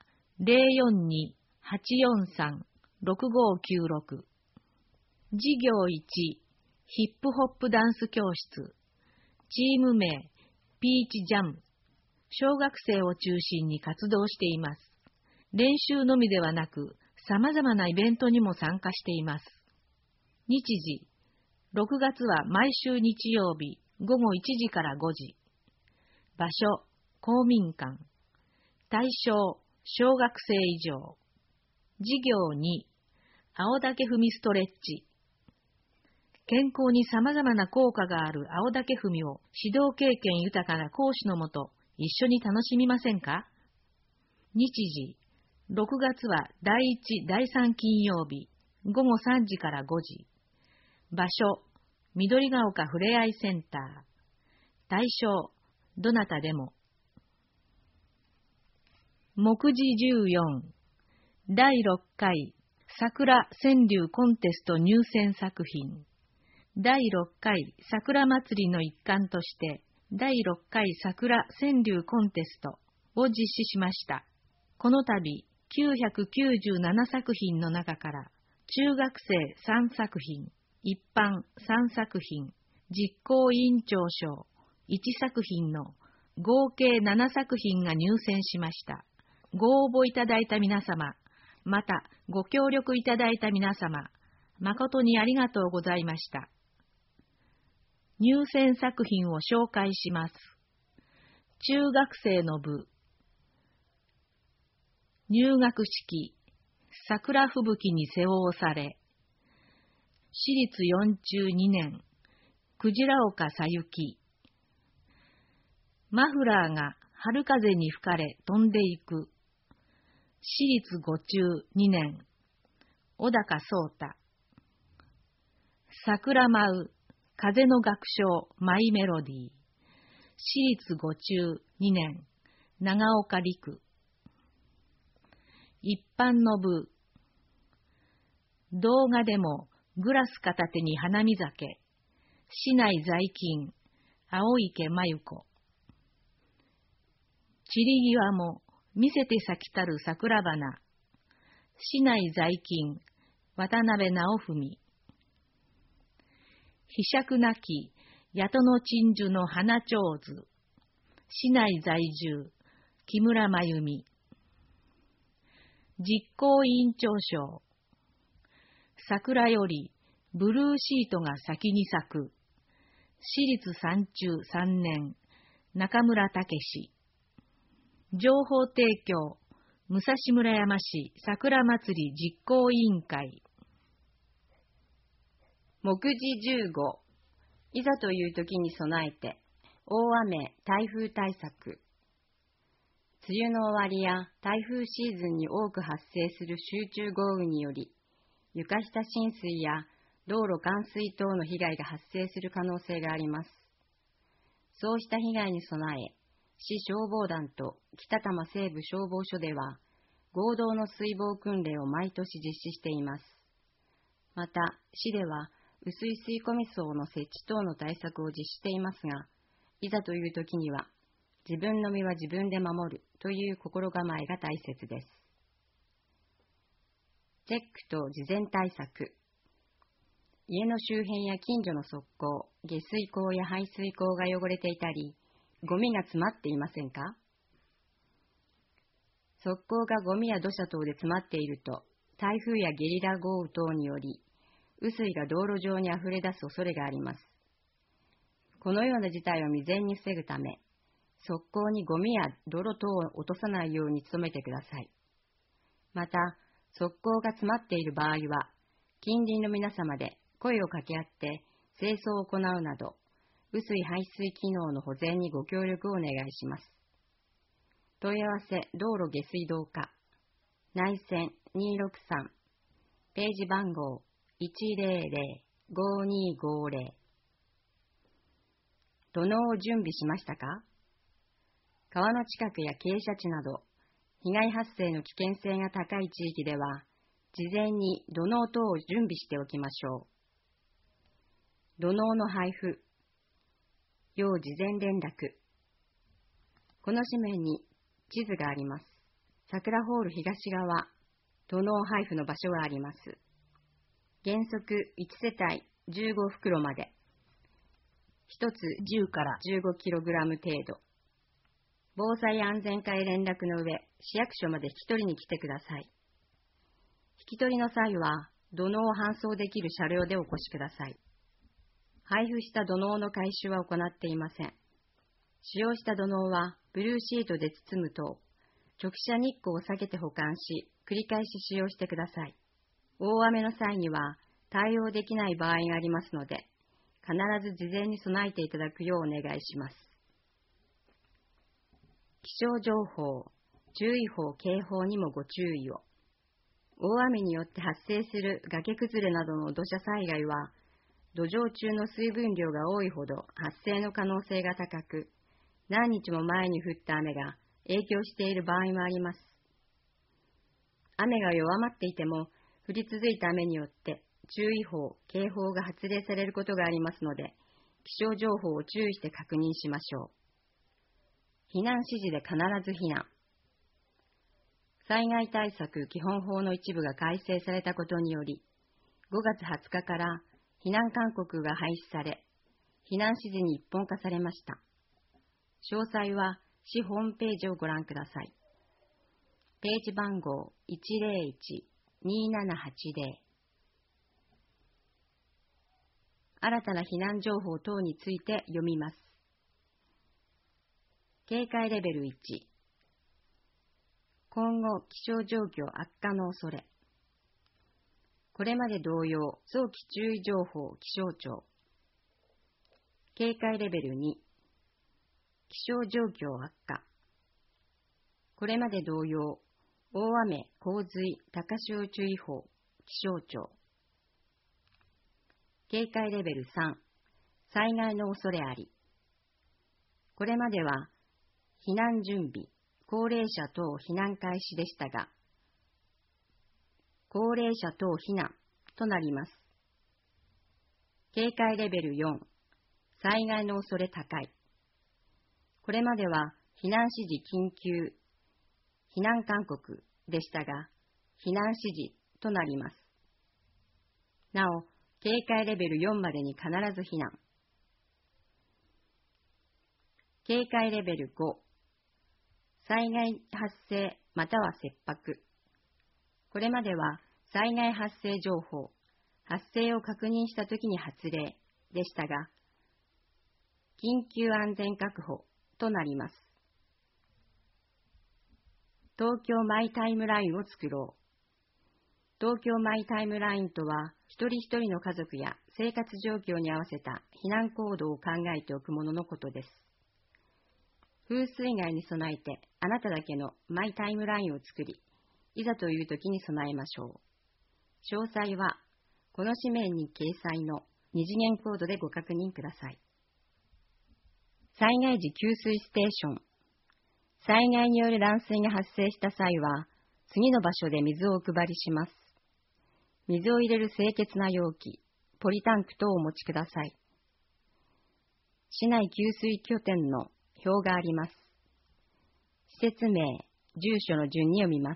042-843-6596。事業1、ヒップホップダンス教室。チーム名、ピーチジャム。小学生を中心に活動しています。練習のみではなく、様々なイベントにも参加しています。日時、6月は毎週日曜日、午後1時から5時。場所、公民館。対象、小学生以上。事業2、青竹踏みストレッチ。健康に様々な効果がある青竹踏みを指導経験豊かな講師のもと一緒に楽しみませんか？日時、6月は第1、第3金曜日、午後3時から5時。場所、緑が丘ふれあいセンター。対象、どなたでも。目次14、第6回桜川柳コンテスト入選作品。第6回桜祭りの一環として、第6回桜川柳コンテストを実施しました。この度、997作品の中から、中学生3作品、一般3作品、実行委員長賞1作品の合計7作品が入選しました。ご応募いただいた皆様、またご協力いただいた皆様、誠にありがとうございました。入選作品を紹介します。中学生の部。入学式、桜吹雪に背を押され。私立4中2年、クジラ岡さゆき。マフラーが春風に吹かれ飛んでいく。私立5中2年、小高聡太。桜舞う、風の楽章マイメロディー。私立5中2年、長岡陸。 一般の部。動画でもグラス片手に花見酒。市内在勤、青池真由子。散り際も見せて咲きたる桜花。市内在勤、渡辺直文。飛釈なき八戸の鎮守の花長図。市内在住、木村真由美。実行委員長賞。桜よりブルーシートが先に咲く。私立三中3年、中村武史。情報提供、武蔵村山市桜祭り実行委員会。 目次15、いざという時に備えて、大雨、台風対策。梅雨の終わりや台風シーズンに多く発生する集中豪雨により、床下浸水や道路冠水等の被害が発生する可能性があります。そうした被害に備え、市消防団と北多摩西部消防署では、合同の水防訓練を毎年実施しています。また、市では、雨水吸い込み層の設置等の対策を実施していますが、いざという時には、自分の身は自分で守るという心構えが大切です。チェックと事前対策。家の周辺や近所の側溝、下水溝や排水溝が汚れていたり、ゴミが詰まっていませんか？側溝がゴミや土砂等で詰まっていると、台風やゲリラ豪雨等により、雨水が道路上にあふれ出す恐れがあります。このような事態を未然に防ぐため、側溝にゴミや泥等を落とさないように努めてください。また、側溝が詰まっている場合は、近隣の皆様で声を掛け合って清掃を行うなど、雨水排水機能の保全にご協力をお願いします。問い合わせ道路下水道課、内線263、ページ番号100-5250。土のうを準備しましたか？川の近くや傾斜地など、被害発生の危険性が高い地域では、事前に土のう等を準備しておきましょう。土のうの配布、要事前連絡。この紙面に地図があります。桜ホール東側、土のう配布の場所があります。原則1世帯15袋まで、1つ10から15キログラム程度。防災安全課へ連絡の上、市役所まで引き取りに来てください。引き取りの際は、土のうを搬送できる車両でお越しください。配布した土のうの回収は行っていません。使用した土のうは、ブルーシートで包むと、直射日光を避けて保管し、繰り返し使用してください。大雨の際には、対応できない場合がありますので、必ず事前に備えていただくようお願いします。気象情報、注意報、警報にもご注意を。大雨によって発生する崖崩れなどの土砂災害は、土壌中の水分量が多いほど発生の可能性が高く、何日も前に降った雨が影響している場合もあります。雨が弱まっていても、降り続いた雨によって注意報、警報が発令されることがありますので、気象情報を注意して確認しましょう。避難指示で必ず避難。災害対策基本法の一部が改正されたことにより、5月20日から避難勧告が廃止され、避難指示に一本化されました。詳細は市ホームページをご覧ください。ページ番号101-2780。新たな避難情報等について読みます。警戒レベル1。今後気象状況悪化の恐れ。これまで同様、早期注意情報気象庁。警戒レベル2。気象状況悪化。これまで同様、大雨、洪水、高潮注意報気象庁。警戒レベル3。災害の恐れあり。これまでは、避難準備、高齢者等避難開始でしたが、 高齢者等避難となります。警戒レベル4、災害の恐れ高い。これまでは避難指示緊急、避難勧告でしたが、避難指示となります。なお、警戒レベル4までに必ず避難。警戒レベル5、災害発生または切迫。これまでは災害発生情報、発生を確認したときに発令でしたが、緊急安全確保となります。東京マイタイムラインを作ろう。東京マイタイムラインとは、一人一人の家族や生活状況に合わせた避難行動を考えておくもののことです。風水害に備えてあなただけのマイタイムラインを作り、いざという時に備えましょう。詳細は、この紙面に掲載の二次元コードでご確認ください。災害時給水ステーション。災害による断水が発生した際は、次の場所で水をお配りします。水を入れる清潔な容器、ポリタンク等をお持ちください。市内給水拠点の表があります。施設名、住所の順に読みます。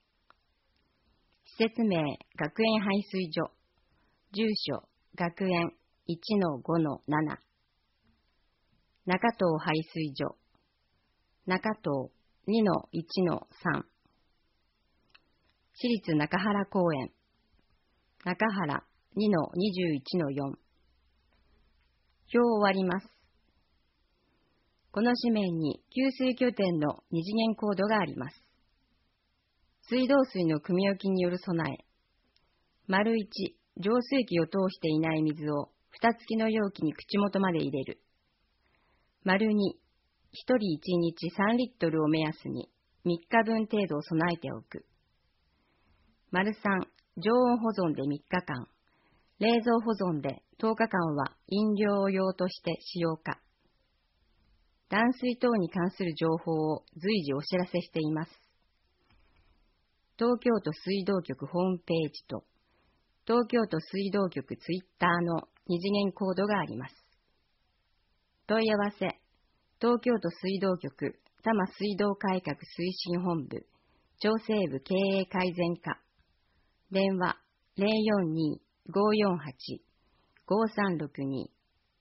施設名、学園排水所。住所、学園 1-5-7。中東排水所。中東 2-1-3。市立中原公園。中原 2-21-4。表を終わります。この紙面に給水拠点の二次元コードがあります。水道水の汲み置きによる備え。丸1、浄水器を通していない水を蓋付きの容器に口元まで入れる。丸2、1人1日3リットルを目安に3日分程度を備えておく。丸3、常温保存で3日間、冷蔵保存で10日間は飲料用として使用か。断水等に関する情報を随時お知らせしています。東京都水道局ホームページと東京都水道局ツイッターの二次元コードがあります。問い合わせ、東京都水道局多摩水道改革推進本部調整部経営改善課。電話 042-548-5362。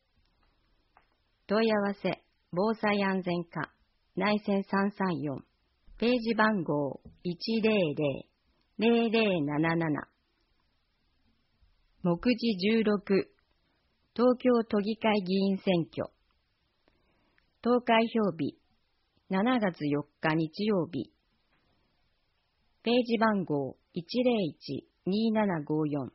問い合わせ、防災安全課内線334。ページ番号 100-0077。目次16。東京都議会議員選挙。投開票日7月4日日曜日。ページ番号 101-2754。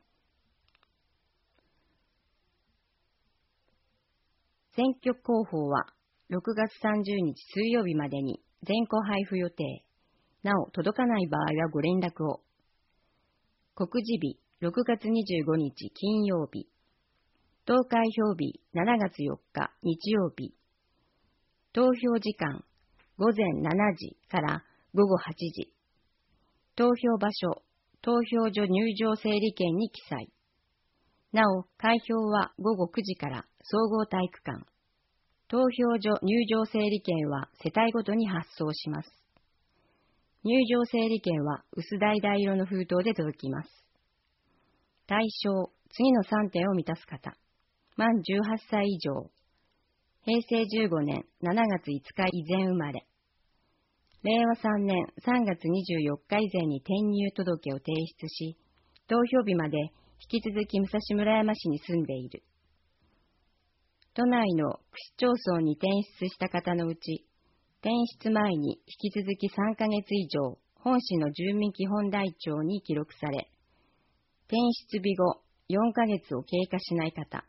選挙公報は6月30日水曜日までに全校配布予定。なお届かない場合はご連絡を。告示日6月25日金曜日。投開票日7月4日日曜日。投票時間午前7時から午後8時。投票場所、投票所入場整理券に記載。なお、開票は午後9時から総合体育館。投票所入場整理券は世帯ごとに発送します。入場整理券は薄橙色の封筒で届きます。対象、次の3点を満たす方。満18歳以上。平成15年7月5日以前生まれ。令和3年3月24日以前に転入届を提出し、投票日まで引き続き武蔵村山市に住んでいる。都内の区市町村に転出した方のうち、転出前に引き続き3ヶ月以上、本市の住民基本台帳に記録され、転出日後4ヶ月を経過しない方。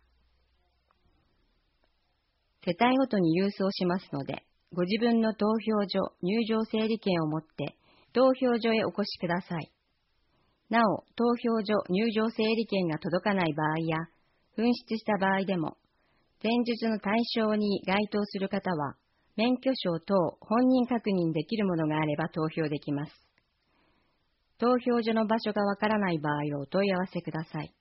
世帯ごとに郵送しますので、ご自分の投票所入場整理券を持って投票所へお越しください。なお、投票所入場整理券が届かない場合や、紛失した場合でも、前述の対象に該当する方は、免許証等本人確認できるものがあれば投票できます。投投票所の場所がわからない場合はお問い合わせください。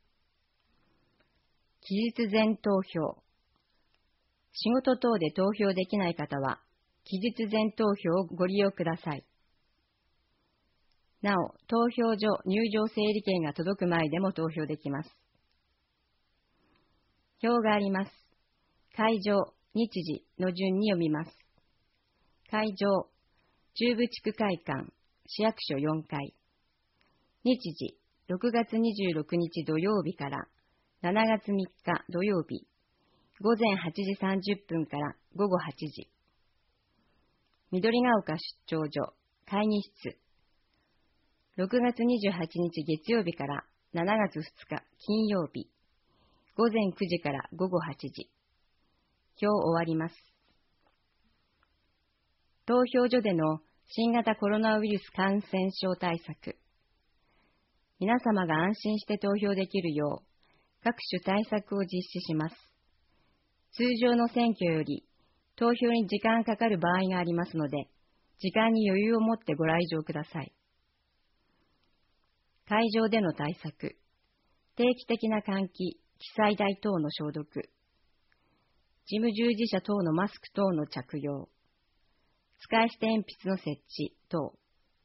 期日前投票。仕事等で投票できない方は、期日前投票をご利用ください。なお、投票所入場整理券が届く前でも投票できます。表があります。会場、日時の順に読みます。会場、中部地区会館、市役所4階。日時、6月26日土曜日から7月3日土曜日、午前8時30分から午後8時。緑ヶ丘出張所、会議室。6月28日月曜日から7月2日金曜日、午前9時から午後8時。表終わります。投票所での新型コロナウイルス感染症対策。皆様が安心して投票できるよう、各種対策を実施します。通常の選挙より投票に時間がかかる場合がありますので、時間に余裕を持ってご来場ください。会場での対策。定期的な換気、記載台等の消毒。事務従事者等のマスク等の着用。使い捨て鉛筆の設置等。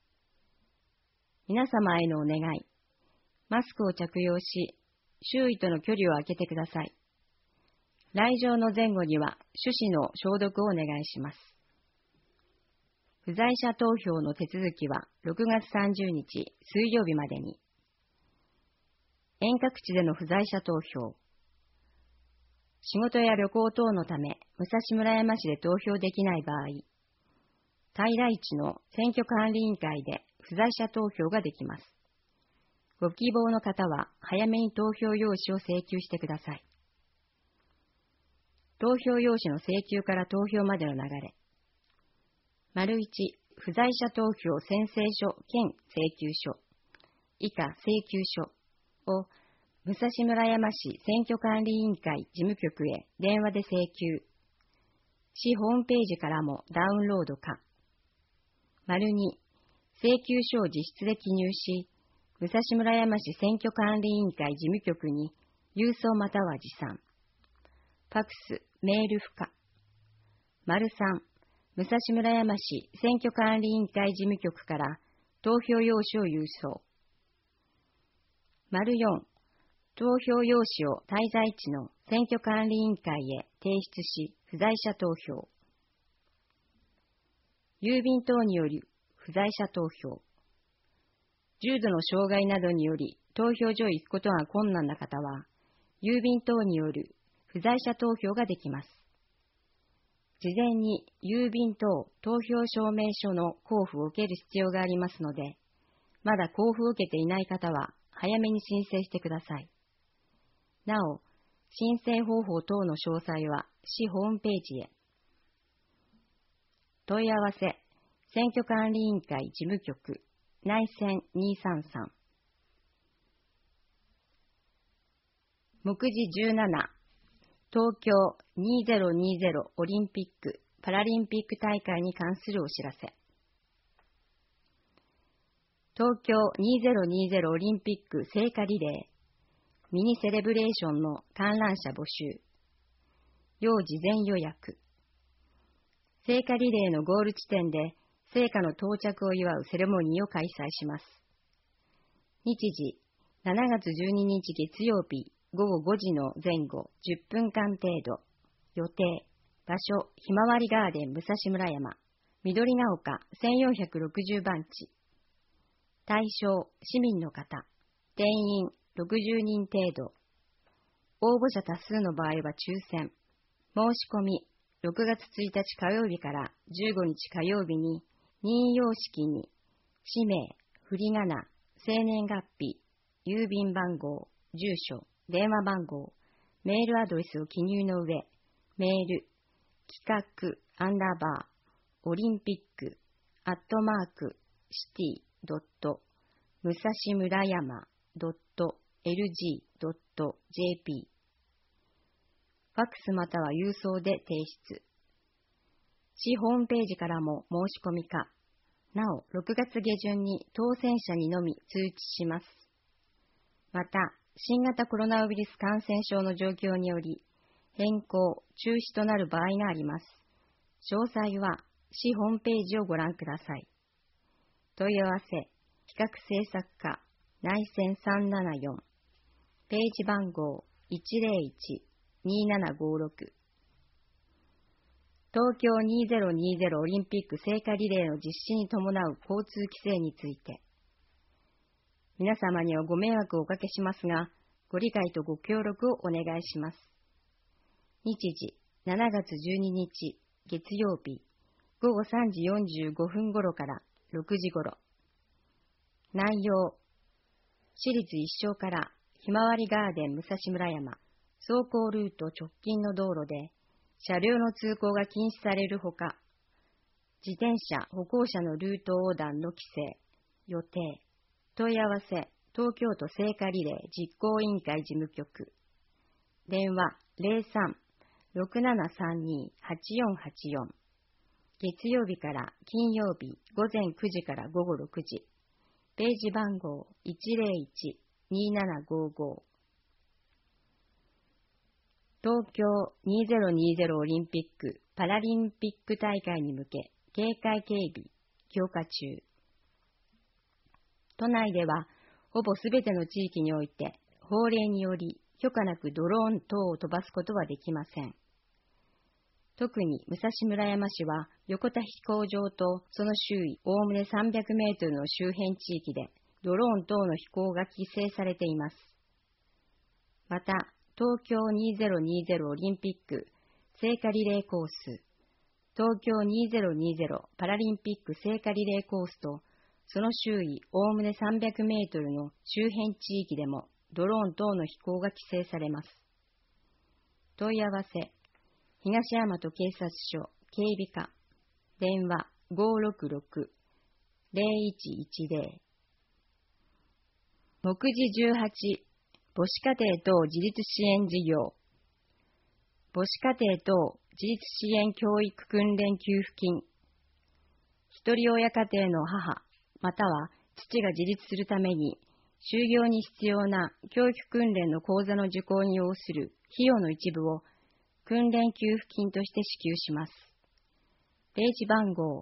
皆様へのお願い。マスクを着用し、周囲との距離を空けてください。来場の前後には手指の消毒をお願いします。不在者投票の手続きは6月30日水曜日までに。遠隔地での不在者投票。仕事や旅行等のため武蔵村山市で投票できない場合、平市の選挙管理委員会で不在者投票ができます。ご希望の方は早めに投票用紙を請求してください。投票用紙の請求から投票までの流れ。丸1、不在者投票宣誓書兼請求書、以下請求書を武蔵村山市選挙管理委員会事務局へ電話で請求。市ホームページからもダウンロードか。丸2、請求書を自筆で記入し、武蔵村山市選挙管理委員会事務局に郵送または持参。ファクス、メール不可。丸3、武蔵村山市選挙管理委員会事務局から投票用紙を郵送。丸4、投票用紙を滞在地の選挙管理委員会へ提出し、不在者投票。郵便等による不在者投票。重度の障害などにより投票所へ行くことが困難な方は、郵便等による不在者投票ができます。事前に郵便等投票証明書の交付を受ける必要がありますので、まだ交付を受けていない方は早めに申請してください。なお、申請方法等の詳細は市ホームページへ。問い合わせ、選挙管理委員会事務局、内線233。目次17、東京2020オリンピック・パラリンピック大会に関するお知らせ。東京2020オリンピック聖火リレー、ミニセレブレーションの観覧者募集。要事前予約。聖火リレーのゴール地点で聖火の到着を祝うセレモニーを開催します。日時、7月12日月曜日午後5時の前後10分間程度。予定、場所、ひまわりガーデン武蔵村山、緑ヶ丘1460番地。対象、市民の方。定員、60人程度。応募者多数の場合は抽選。申し込み、6月1日火曜日から15日火曜日に、任意様式に、氏名、振り仮名、生年月日、郵便番号、住所、電話番号、メールアドレスを記入の上、メール、企画、アンダーバー、オリンピック、アットマーク、シティ、ドット、武蔵村山、ドット、lg.jp。ファックスまたは郵送で提出。市ホームページからも申し込みか、 なお、6月下旬に当選者にのみ通知します。また、新型コロナウイルス感染症の状況により、変更、中止となる場合があります。詳細は、市ホームページをご覧ください。問い合わせ、企画制作課、内線374、ページ番号101-2756。東京2020オリンピック聖火リレーの実施に伴う交通規制について、皆様にはご迷惑をおかけしますが、ご理解とご協力をお願いします。日時、7月12日、月曜日、午後3時45分頃から6時頃。内容、私立一小からひまわりガーデン武蔵村山、走行ルート直近の道路で、車両の通行が禁止されるほか、自転車、歩行者のルート横断の規制、予定、問い合わせ、東京都聖火リレー実行委員会事務局、電話03-6732-8484、月曜日から金曜日午前9時から午後6時、ページ番号101-2755。東京2020オリンピック・パラリンピック大会に向け警戒警備強化中。都内ではほぼすべての地域において法令により許可なくドローン等を飛ばすことはできません。特に武蔵村山市は横田飛行場とその周囲おおむね300メートルの周辺地域でドローン等の飛行が規制されています。また、東京2020オリンピック聖火リレーコース、東京2020パラリンピック聖火リレーコースと、その周囲おおむね300メートルの周辺地域でもドローン等の飛行が規制されます。問い合わせ、東大和警察署警備課、電話566-0110。目次18、母子家庭等自立支援事業。母子家庭等自立支援教育訓練給付金。ひとり親家庭の母、または父が自立するために、就業に必要な教育訓練の講座の受講に要する費用の一部を訓練給付金として支給します。ページ番号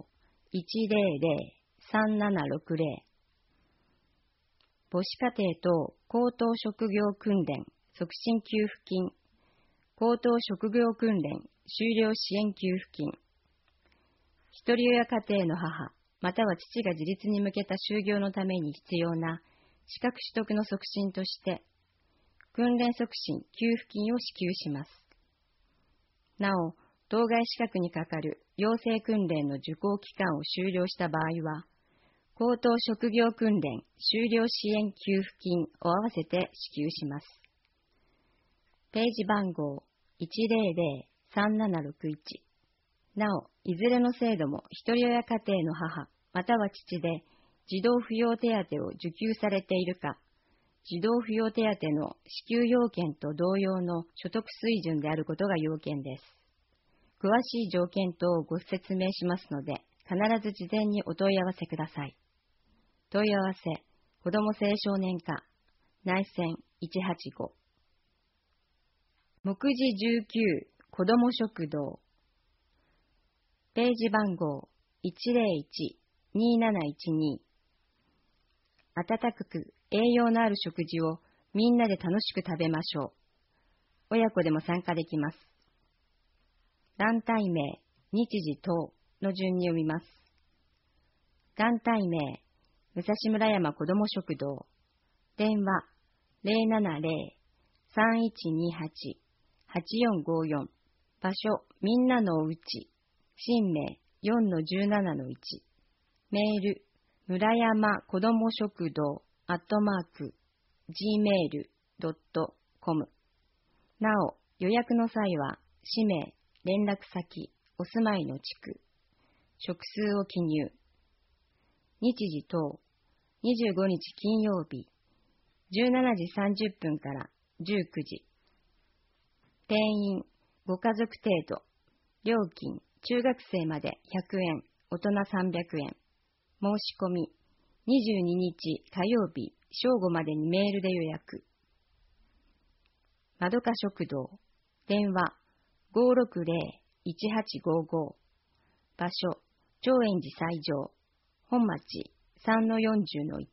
100-3760。母子家庭等高等職業訓練促進給付金、高等職業訓練修了支援給付金。ひとり親家庭の母、または父が自立に向けた就業のために必要な資格取得の促進として、訓練促進給付金を支給します。なお、当該資格にかかる養成訓練の受講期間を終了した場合は、高等職業訓練修了支援給付金を合わせて支給します。ページ番号100-3761。なお、いずれの制度もひとり親家庭の母、または父で児童扶養手当を受給されているか、児童扶養手当の支給要件と同様の所得水準であることが要件です。詳しい条件等をご説明しますので、必ず事前にお問い合わせください。問い合わせ、子ども青少年課、内線185。目次19、子ども食堂。ページ番号101-2712。温かく栄養のある食事をみんなで楽しく食べましょう。親子でも参加できます。団体名、日時等の順に読みます。団体名、武蔵村山子ども食堂。電話、070-3128-8454。場所、みんなのおうち。氏名、4-17-1。メール、村山子ども食堂@gmail.com。なお、予約の際は、氏名、連絡先、お住まいの地区、食数を記入。日時等、25日金曜日、17時30分から19時。定員、ご家族程度。料金、中学生まで100円、大人300円。 申し込み、22日火曜日正午までにメールで予約。まどか食堂、電話 560-1855、場所、長円寺西条、本町 3-40-1。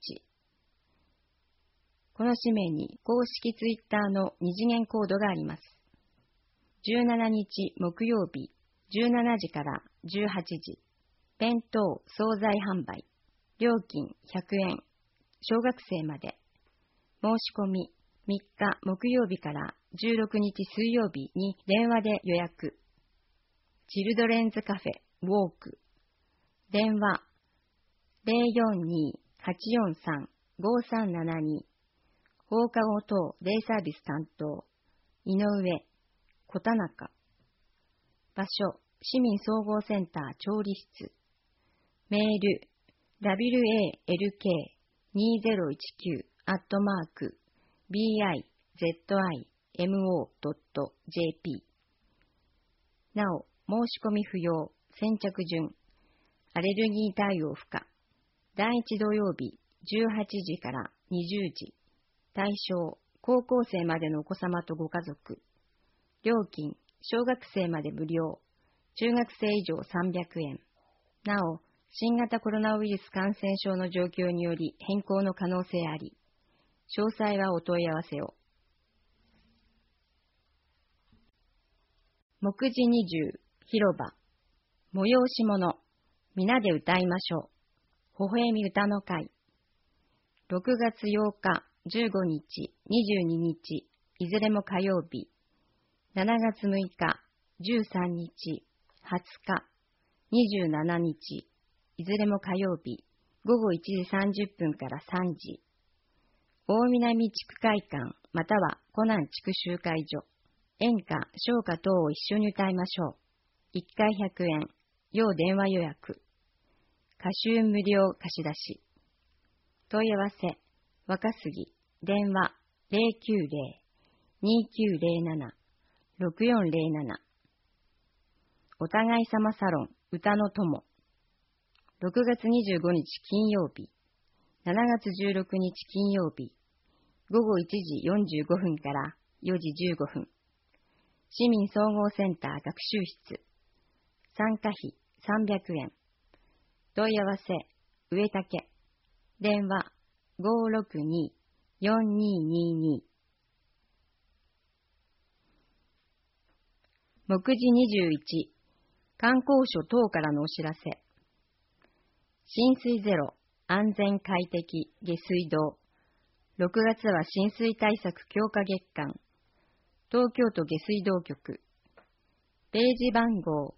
この氏名に公式ツイッターの二次元コードがあります。17日木曜日17時から18時、弁当惣菜販売、料金100円、小学生まで。申し込み、3日木曜日から16日水曜日に電話で予約。チルドレンズカフェウォーク、電話 042-843-5372、放課後等デイサービス担当、井上、小田中。場所、市民総合センター調理室。メール、walk@bizimo.jp。なお、申し込み不要、先着順。アレルギー対応不可。第1土曜日18時から20時。対象、高校生までのお子様とご家族。料金、小学生まで無料。中学生以上300円。なお、新型コロナウイルス感染症の状況により変更の可能性あり。詳細はお問い合わせを。目次20、広場。催し物。皆で歌いましょう。微笑み歌の会。6月8日、15日、22日、いずれも火曜日。7月6日、13日、20日、27日、いずれも火曜日、午後1時30分から3時。大南地区会館または湖南地区集会所。演歌、唱歌等を一緒に歌いましょう。1回100円、要電話予約。歌集無料貸し出し。問い合わせ、若杉、電話 090-2907-6407。お互い様サロン、歌の友。6月25日金曜日、7月16日金曜日、午後1時45分から4時15分。市民総合センター学習室。参加費300円。問い合わせ、上竹。電話 562-4222。目次21、観光省等からのお知らせ。浸水ゼロ、安全快適、下水道。6月は浸水対策強化月間。東京都下水道局。ページ番号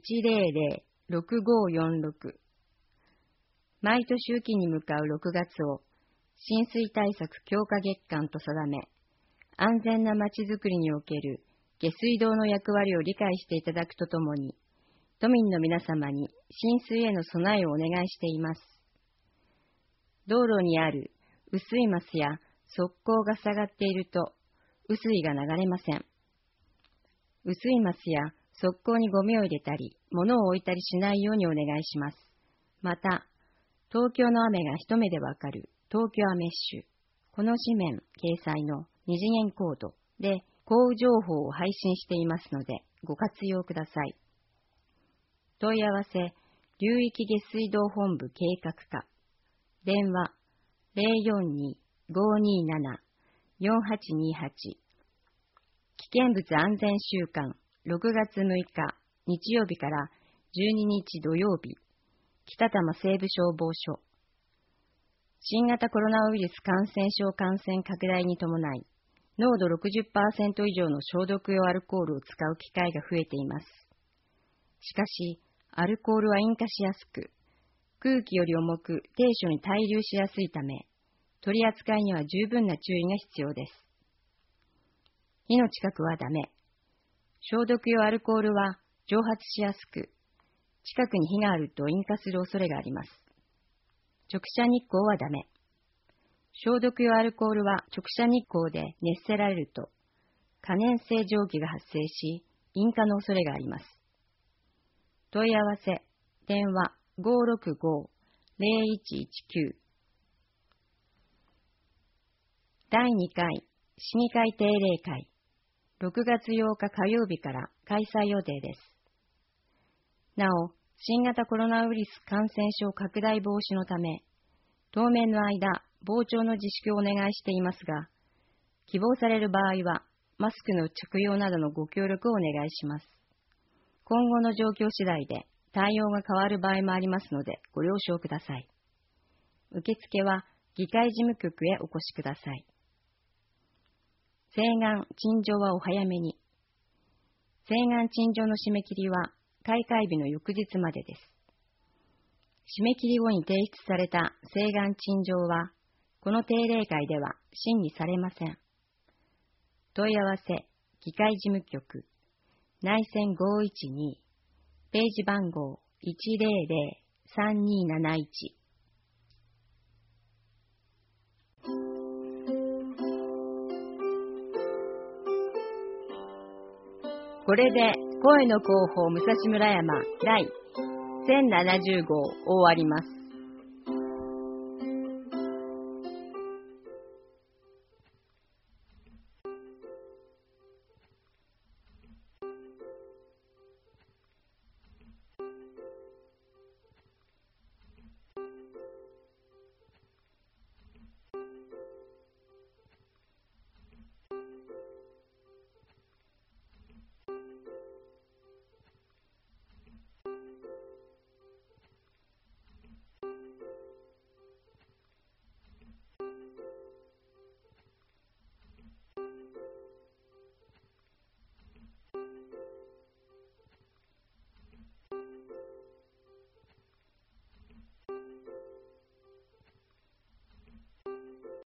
100-6546。毎年雨季に向かう6月を浸水対策強化月間と定め、安全なまちづくりにおける下水道の役割を理解していただくとともに、都民の皆様に浸水への備えをお願いしています。道路にある雨水ますや側溝が塞がっていると雨水が流れません。雨水ますや側溝にゴミを入れたり、物を置いたりしないようにお願いします。また、東京の雨が一目でわかる東京アメッシュ。この紙面掲載の二次元コードで降雨情報を配信していますのでご活用ください。問い合わせ、流域下水道本部計画課。電話 042-527-4828。危険物安全週間6月6日日曜日から12日土曜日。北多摩西部消防署。新型コロナウイルス感染症感染拡大に伴い、濃度 60% 以上の消毒用アルコールを使う機会が増えています。しかし、アルコールは引火しやすく、空気より重く低所に滞留しやすいため、取り扱いには十分な注意が必要です。火の近くはダメ。消毒用アルコールは蒸発しやすく、近くに火があると引火する恐れがあります。直射日光はダメ。消毒用アルコールは直射日光で熱せられると、可燃性蒸気が発生し、引火の恐れがあります。問い合わせ、電話 0119。第2回市議会定例会、6月8日火曜日から開催予定です。なお、新型コロナウイルス感染症拡大防止のため、当面の間、傍聴の自粛をお願いしていますが、希望される場合は、マスクの着用などのご協力をお願いします。今後の状況次第で対応が変わる場合もありますので、ご了承ください。受付は議会事務局へお越しください。請願・陳情はお早めに。請願・陳情の締め切りは開会日の翌日までです。締め切り後に提出された請願・陳情は、この定例会では審議されません。問い合わせ、議会事務局、内線512、ページ番号100-3271。これで声の広報武蔵村山第1070号終わります。